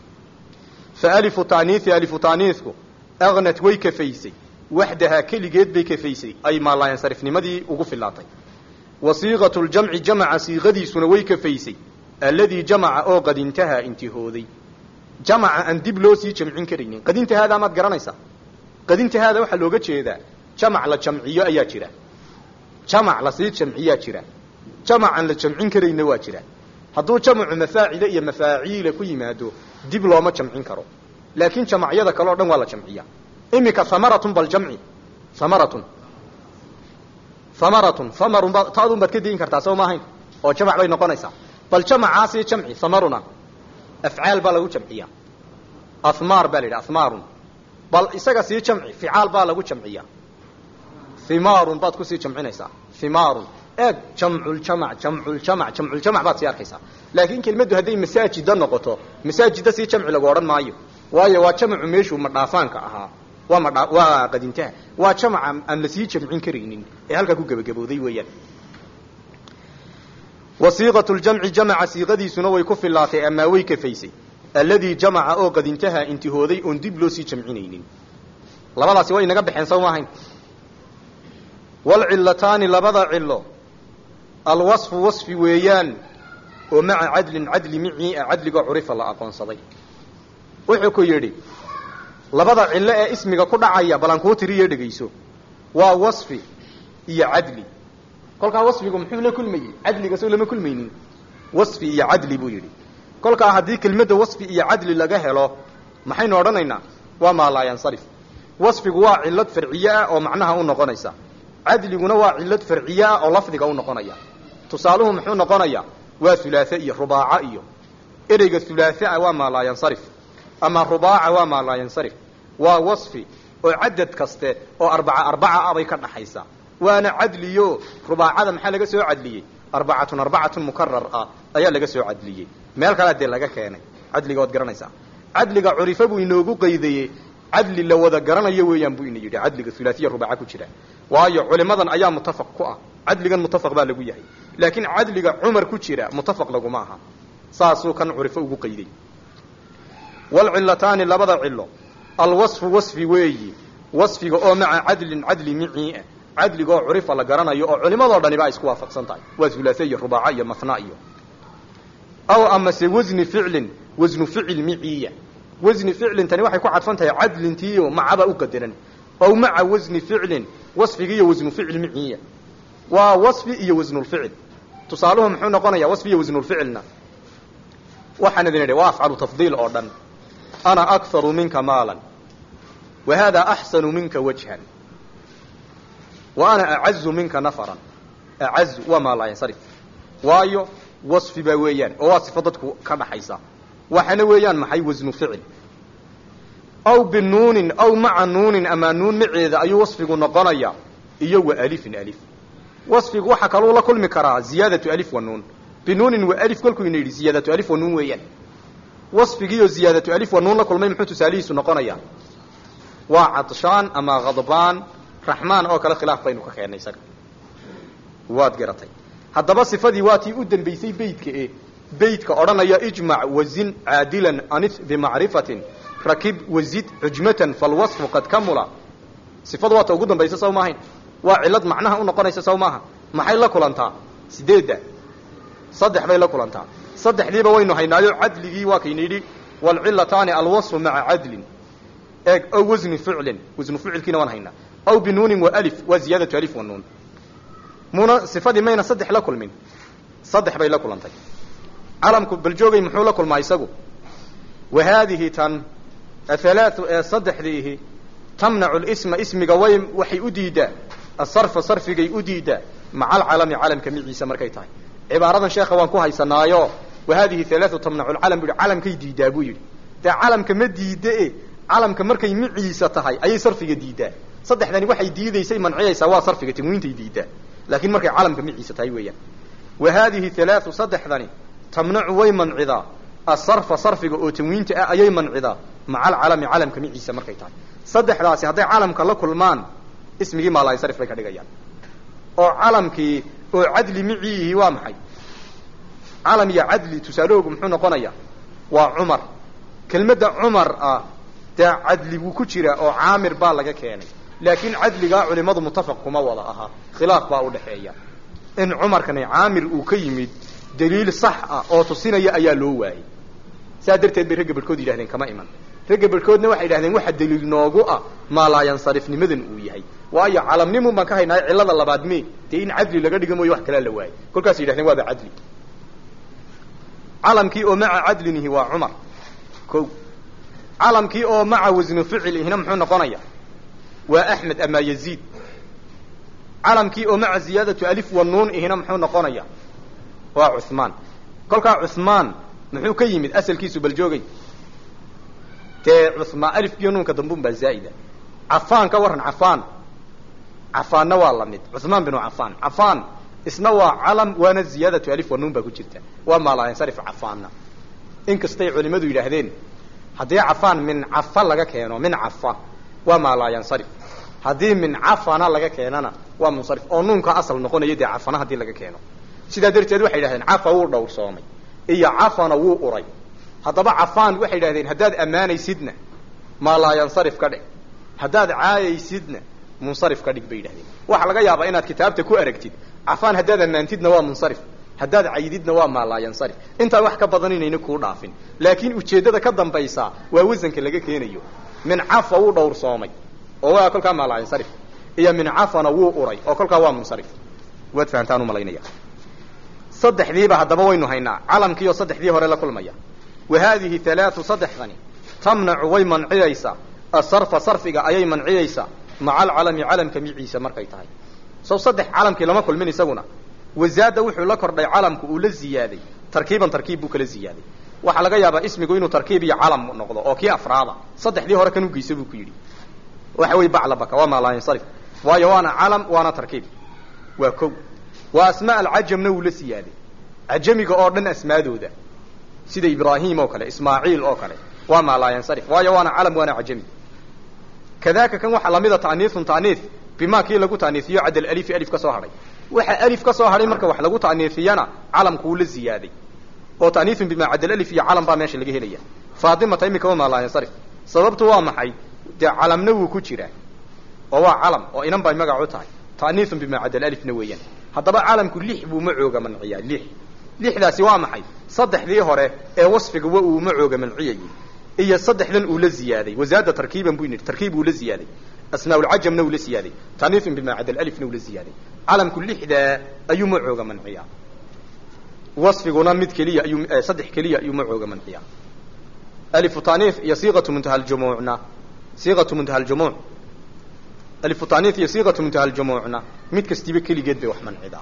A: fa alifu ta'niisi alifu ta'niisku aghnat way kafaysay waxdahaa keligeed bay kafaysay ay maalaayansarifnimadii ugu fillaatay wa siiqatu ljamci jamaca siiqadiisuna way kafaysay alladii jamaca oo qad intahaa intihooday jamaca aan dib loo sii jamcin karaynin qad intahaada amaad garanaysaa qad intahaada waxaa looga jeedaa jamac la jamciyo ayaa jira jamac lasii jamciyaa jira jamacaan la jamcin karayna waa jira hadduu jamacu mafaacile iyo mafaaciila ku yimaado dib looma jamcin karo laakiin jamacyada kale o dhan waa la jamciya iminka hamaratun bal jamci hamaratun hamaratun hamarun baad taadun baad ka dayin kartaa soo maahayn oo jamac bay noqonaysaa bal jamacaasii jamci hamaruna afcaal baa lagu jamciya ahmaar baa la yidhaha ahmaarun bal isaga sii jamci ficaal baa lagu jamciya himaarun baad kusii jamcinaysaa himaarun eeg jamculjamac jamculjamac jamculjamac baad sii arkaysaa laakiin kelmaddu hadday masaajida noqoto masaajida sii jamci lagu odhan maayo waayo waa jamacu meeshuu madhaafaanka ahaa waa madha waa qadintaha waa jamaca aan la sii jamcin karaynin ee halkaa ku gebagabooday weeyaan wasiiqatu ljamci jamaca siiqadiisuna way ku fillaatay amaa way kafaysay alladii jamaca oo qadintaha intihooday oon dib loo sii jamcinaynin labadaasi way inaga baxeen soo maahayn walcilataani labada cilo alwasfu wasfi weeyaan oo maca cadlin cadli micii a cadligoo curifa la aqoonsaday wuxuu ku yidhi labada cilo ee ismiga ku dhacaya balan kuu tiriyo dhegayso waa wasfi iyo cadli kolkaa wasfigu muxuu la kulmayey cadliga soo lama kulmaynin wasfi iyo cadli buu yidhi kolkaa haddii kelmadda wasfi iyo cadli laga helo maxaynu odhanaynaa waa maalaayansarif wasfigu waa cillad farciye ah oo macnaha u noqonaysa cadliguna waa cillad farciye ah oo lafdiga u noqonaya tusaaluhu muxuu noqonayaa waa hulaathe iyo rubaaca iyo ereyga hulaathaa waa maalaayansarif ama rubaaca waa maalaayansarif waa wasfi oo cadad kaste oo arbaca arbaca ah bay ka dhaxaysaa waana cadliyo rubaacada maxaa laga soo cadliyey arbacatun arbacatun mukarar ah ayaa laga soo cadliyey meel kalea dee laga keenay cadliga waad garanaysaa cadliga curifa buu inoogu qaydayey cadli la wada garanayo weeyaan buu ina yidhi cadliga hulaathiya rubaaca ku jira waayo culimadan ayaa mutafaq ku ah cadligan mutafaq baa lagu yahay laakiin cadliga cumar ku jira mutafaq laguma aha saasuu kan curifo ugu qayday walcilataani labada cilo alwasfu wasfi weeyi wasfiga oo maca cadlin cadli micii ah cadliga oo curifa la garanayo oo culimadoo dhani ba ay isku waafaqsan tahay waa hulaathe iyo rubaaca iyo mathnaa iyo aw amase wasni ficlin wasnu ficil miciya wasni ficlin tani waxay ku cadfan tahay cadlintiiyo macaba u qadaran aw maca wasni ficlin wasfiga iyo wasnu ficil miciya waa wasfi iyo wasnulficil tusaaluhu muxuu noqonayaa wasfi iyo wasnulficilna waxaan idin idhi waa afcalu tafdiil oo dhan ana akharu minka maalan wa hada axsanu minka wajhan wa ana acazu minka nafaran acazu waa maalaayansarif waayo wasfi baa weeyaan oo waa sifo dadku ka dhaxaysa waxaana weeyaan maxay wasnu ficil aw binuunin aw maca nuunin ama nuun maceeda ayuu wasfigu noqonayaa iyo wa alifin alif wasfigu waxaa kaluu la kulmi karaa ziyaadatu alif wa nuun binuunin wa alif kolkuu ina yidhi ziyaadatu alif wa nuun weeyaan wasfigiiyo ziyaadatu alif wa nuun la kulmay muxuu tusaalihiisu noqonayaa waa cadshaan ama khadbaan raxmaan oo kale khilaaf baynu ka keennay isaga waad garatay haddaba sifadii waa tii u dambaysay beydka e beydka odhanaya ijmac wazin caadilan anis bimacrifatin rakib wazid xujmatan falwasfu qad kamula sifadu waa ta ugu dambaysa saw maahayn waa cillad macnaha u noqonaysa saw maaha maxay la kulantaa sideedda saddex bay la kulantaa saddexdiiba waynu haynaayo cadligii waa kayna yidhi والعلتان الوصف مع عدل أو وزن فعل وزن فعل كنا ونهينا أو بنون وألف وزيادة ألف والنون منا صفة مين صدح لكل من صدح بي لكل أنتي علم بالجوغي محول لكل ما يسقو وهذه تن الثلاث صدح ذيه تمنع الاسم اسم قويم وحي أديدا الصرف صرف جي أديدا مع العالم عالم كمية عيسى مركيتاي عبارة شيخ وانكوها يسنايو وهذه ثلاثة تمنع العالم عالم كي ديدا بويل ده عالم كمديدا إيه عالم كمركي معيسى تهاي أي صرف جديدا صدح ذاني وحي ديدا يسي منعيه سواء صرف جتموين تيديدا لكن مركي عالم كمعيسى تهاي ويا وهذه ثلاثة صدح ذاني تمنع ويمن عذا الصرف صرف جتموين تأ أي من عذا مع العالم عالم كمعيسى مركيتاي صدح راسي هذا عالم كله كل مان اسمه ما لا يصرف لك دقيقان أو عالم كي أو عدل معيه وامحي عالم يا عدل تسألوه محونا قنايا وعمر كلمة عمر آه دا عدل وكتيرة أو عامر بالغا كياني لكن عدل قاعد علماء متفق كما وضعها خلاف باو لحيا إن عمر كان عامر وكيمد دليل صح أو تصينا يا أيا لواي سادرت برقب الكود يلهدين كما إيمان رقب الكود نوحي يلهدين واحد دليل نوغو ما لا ينصرف نمذن ويهي وأي علم نمو ما كهينا علاد الله بعد مي تين عدل لقد قموا يوحك لا لواي كل كاس يلهدين وابا عدل علم كي أو مع عدل هو عمر كو علم كي أو مع وزن فعل هنا محونا قنايا وأحمد أما يزيد علم كي أو مع زيادة ألف والنون هنا محونا قنايا وعثمان كل كا عثمان محو كيمد أسل كيسو بالجوغي تي عثمان ألف يونون كدنبون بالزائدة عفان كورن عفان عفان نوال مد عثمان بن عفان عفان اسنوى علم وانا زيادة ألف والنون باكو جرتا وما لا ينصرف عفاننا إنك استيعوا لمدو إلى هذين هذي عفان من عفان لغا كينو من عفان وما لا ينصرف هذي من عفان لغا كينانا ومنصرف أو نونك أصل نقول يدي عفان هذي لغا كينو سيدا درت يدو حي لهذين عفا ور دور صومي إيا عفان وو أري هذا بقى عفان وحي لهذين هداد أماني سيدنا ما لا ينصرف كده هداد عاي سيدنا منصرف كده بيد هذين waxa laga yaabaa inaad kitaabta ku aragtid afaan hadaad maantidna waa munsarif hadaad caydidna waa ma la yansarif inta wax ka badan inayna ku dhaafin laakiin ujeedada ka dambaysa waa wasanka laga keenayo min afa uu dhowr soomay oo waa kolka ma la yansarif iyo min afana wuu uray oo kolka waa munsarif wad faantaanu malaynaya saddexdiiba hadaba waynu haynaa calamkiyo saddexdii hore la kulmaya وهذه ثلاث صدحني تمنع ويمن عيسى الصرف صرفك أي من عيسى مع العلم علم كميعيسى مركي تاي سو صدح علمك لما كل من يسونا وزاد وحو لكر دي علمك ولا زياده تركيبا تركيب كلا زياده waxa laga yaabaa ismigu inuu tarkiib iyo calam noqdo oo kii afraada saddexdii hore kan u geysay ku yiri waxa way bacla baka waa ma la yansarif waayo waana calam waana tarkiib waa kow waa asmaa al-ajamna wala siyaade ajamiga oo dhan asmaadooda sida ibraahim oo kale ismaaciil oo kale waa ma la yansarif waayo waana calam waana ajami كذاك كان waxa lamida taaniis taaniis bima kii lagu taaniisiyo adal alif alif ka soo haray waxa alif ka soo haray marka wax lagu taaniisiyana calamku la ziyaaday oo taaniis bima adal alif iyo calam ba meesha laga helaya faadima taymika waa ma la yansarif sababtu waa maxay de calamna wuu ku jira oo waa calam oo inan bay magac u tahay taaniis bima adal alif na weeyaan hadaba calamku lix buu macooga manciya lix lixdaasi waa maxay saddexdii hore ee wasfiga waa uu macooga manciyay إيه صدح لن أولى زيادة وزاد تركيبا بين تركيب أولى زيادة أسماء العجم نولى زيادة تانيث بما عدا الألف نولى زيادة علم كل حدا أي معوج من عيا وصف قنام مد كلية أي صدح كلية أي معوج من عيا ألف تانيث هي صيغة منتهى الجموعنا صيغة منتهى الجموع ألف تانيث هي صيغة منتهى الجموعنا مد كستيب كلي جد وحمن عدا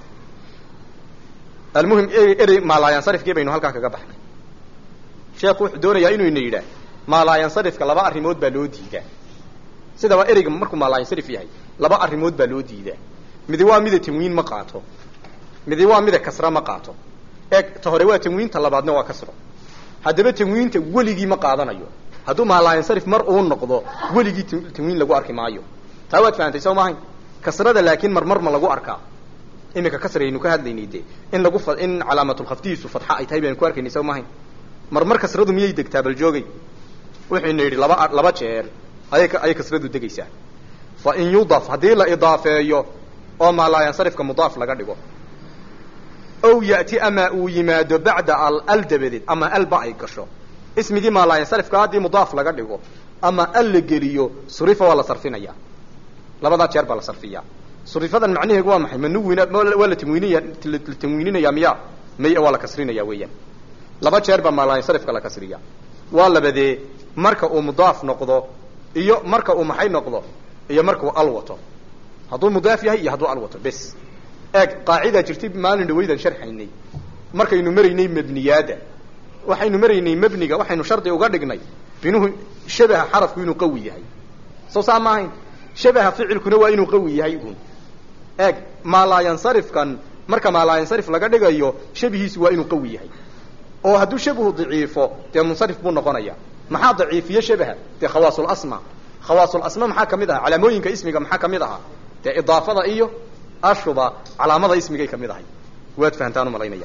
A: المهم إيه إيه ما لا ينصرف كيف إنه هلكا كجبحنا شيخ وحدونا يا إنه ينيره ما لا ينصرف كلبا أريمود بلوديده سيدا وإريج مركو ما لا ينصرف فيها لبا أريمود بلوديده مدوا مدة تموين مقاطه مدوا مدة كسرة مقاطه إيه تهروا تموين طلباتنا وكسره هذا بتموين تولي مقاطنا يو هذا ما لا ينصرف مرء نقضه ولي تموين لجو أركي معيو تاوت فانت سو معين كسرة لكن مر مر ما لجو أركا إنك كسر إنه كهذا ينيده إن لجو إن علامة الخفتيس وفتحة أي تايبين كوارك نسوا معين مر مر كسرة مية دكتاب الجوجي وحين يري لبا لبا شير أيك أيك كسرة دقيسة فإن يضاف هذه لا إضافة يو أو ما لا ينصرف كمضاف لقدره أو يأتي أما أو يماد بعد الألدبدت أما الباقي كشو ismigii maa laa yansarifka haddii mudaaf laga dhigo ama al la geliyo surifa waa la sarfinaya labadaa jeer baa la sarfiyaa surifadan macnaheegu waa maxay manuwina waa la tanwiinaya la tanwiininaya miya may waa la kasrinaya weeyaan laba jeer baa maa laa yansarifka la kasriya waa labadee marka uu mudaaf noqdo iyo marka uu maxay noqdo iyo marka uu al wato hadduu mudaaf yahay iyo hadduu al wato bes eeg qaacida jirtay maalin dhawaydan sharxaynay markaynu maraynay mabniyaada waxaynu maraynay mabniga waxaynu shardi uga dhignay inuhu shabaha xarafku inuu qawi yahay soo saa maahayn shabaha ficilkuna waa inuu qawi yahay uun eeg maa laa yansarifkan marka maa laa yansarif laga dhigayo shabihiisu waa inuu qawi yahay oo hadduu shabahu daciifo dee munsarif buu noqonaya maxaa daciifiye shabaha dee khawaasul asma khawaasul asma maxaa kamid ahaa calaamooyinka ismiga maxaa kamid ahaa dee idaafada iyo ashuba calaamada ismigay kamid ahay waad fahantaan umalaynaya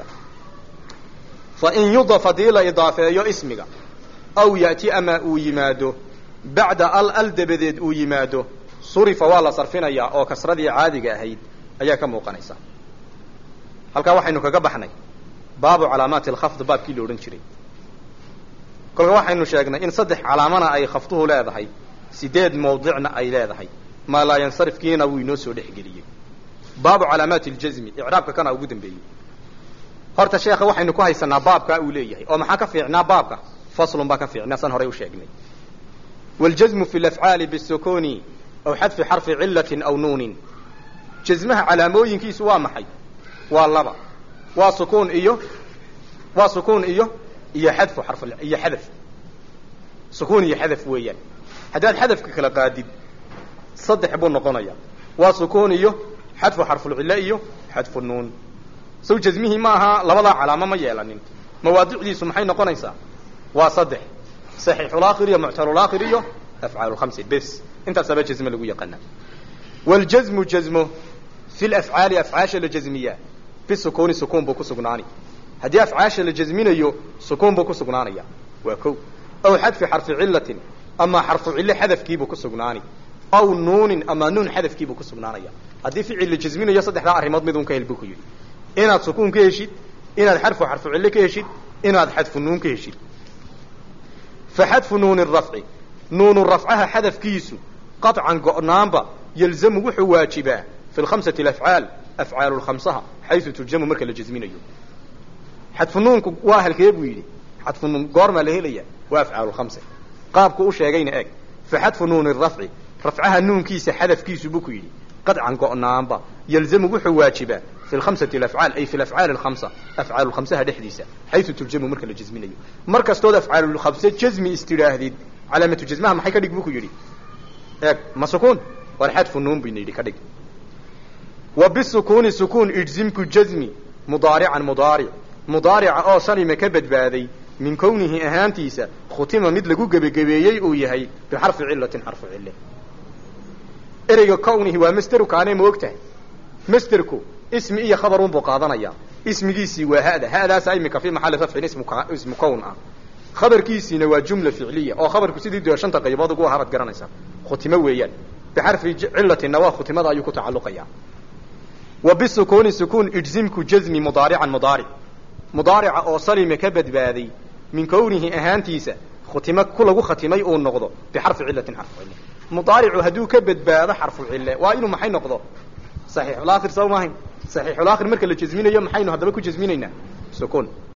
A: fain yudaf hadii la idaafeeyo ismiga aw ya'ti ama uu yimaado bacda al al dabadeed uu yimaado surifa waa la sarfinayaa oo kasradii caadiga ahayd ayaa ka muuqanaysa halkaa waxaynu kaga baxnay baabu calaamaati alkhafd baabkii la odhan jiray kolka waxaynu sheegnay in saddex calaamana ay khafduhu leedahay sideed mawdicna ay leedahay maa laa yansarifkiina wuu inoo soo dhexgeliyey baabu calaamaati ljazmi icraabka kana ugu dambeeyey horta sheekha waxaynu ku haysanaa baabkaa uu leeyahay oo maxaa ka fiicnaa baabka faslun baa ka fiicnaa san horay u sheegnay waljazmu fi lafcaali bisukuni aw xadfi xarfi cilatin aw nuunin jazmaha calaamooyinkiisu waa maxay waa laba waa sukuun iyo waa sukuun iyo iyo xadfu xarf iyo xadaf sukuun iyo xadaf weeyaan haddaad xadafka kala qaadid saddex buu noqonaya waa sukuun iyo xadfu xarfulcille iyo xadfu nuun sow jazmihii ma aha labadaa calaamo ma yeelanin mawaadicdiisu maxay noqonaysaa waa saddex saxiixulaakhir iyo muctalulaakhir iyo afcaalulkhamsi bes intaasaba jazme lagu yaqaana waljazmu jazmo fi lafcaali afcaasha la jazmiyaa bisukuni sukuun buu ku sugnaani haddii afcaasha la jazminayo sukuun buu ku sugnaanaya waa ko aw xadfi xarfi cilatin ama xarfu cille xadafkiibuu ku sugnaani aw nuunin ama nuun xadafkiibuu ku sugnaanaya haddii ficil la jazminayo saddexdaa arrimood mid un ka hel buu ku yidhi inaad sukuun ka heshid inaad xarfu xarfu cille ka heshid inaad xadfu nuun ka heshid fa xadfu nuuni rafci nuunu rafcaha xadafkiisu qaطcan go'naanba yalzamu wuxuu waajibaa fi lkhamsati alafcaal afcaalu lkhamsaha xaysu turjamu marka la jazminayo xadfu nuunku waa halkee buu yidhi xadfu nuun goormaa la helaya waa afcaalu lkhamsa qaabku u sheegayna eeg fa xadfu nuuni rafci rafcaha nuunkiisa xadafkiisu buu ku yidhi qaطcan go'naanba yalzamu wuxuu waajibaa fi lkhamsati alafcaal ay fi lafcaali alkhamsa afcaalu lkhamsaha dhexdiisa xaysu turjamu marka la jazminayo mar kastood afcaalulkhamse jazmi istidhaahdid calaamatu jazmaha maxay ka dhig buu ku yidhi eeg ma sukuun war xadfu nuun bayna yidhi ka dhig wa bisukuni sukuun ijzimku jazmi mudaarican mudaaric mudaarica oo salima ka badbaaday min kownihi ahaantiisa khutima mid lagu gebagabeeyey uu yahay bixarfi cilatin xarfu cille ereyga kownihi waa masderuka anay ma og tahay masderku ismi iyo khabarun buu qaadanayaa ismigiisii waa hada hadaasa imika fi maxalli rafcin ismu kown ah khabarkiisiina waa jumla ficliya oo khabarku sidii dee shanta qaybood ugu ahaabad garanaysaa khutimo weeyaan bixarfi cilatinna waa khutimada ayuu ku tacalluqayaa wa bisukuni sukuun ijzimku jazmi mudaarican mudaaric mudaarica oo salima ka badbaaday min kownihi ahaantiisa khutimo ku lagu khatimay uu noqdo bixarfi cilatin xarfu cille mudaaricu hadduu ka badbaado xarfu cille waa inuu maxay noqdo saxiixulaakhir soo maahayn saxiixulaakhir marka la jazminayo maxaynu haddaba ku jazminaynaa sukuun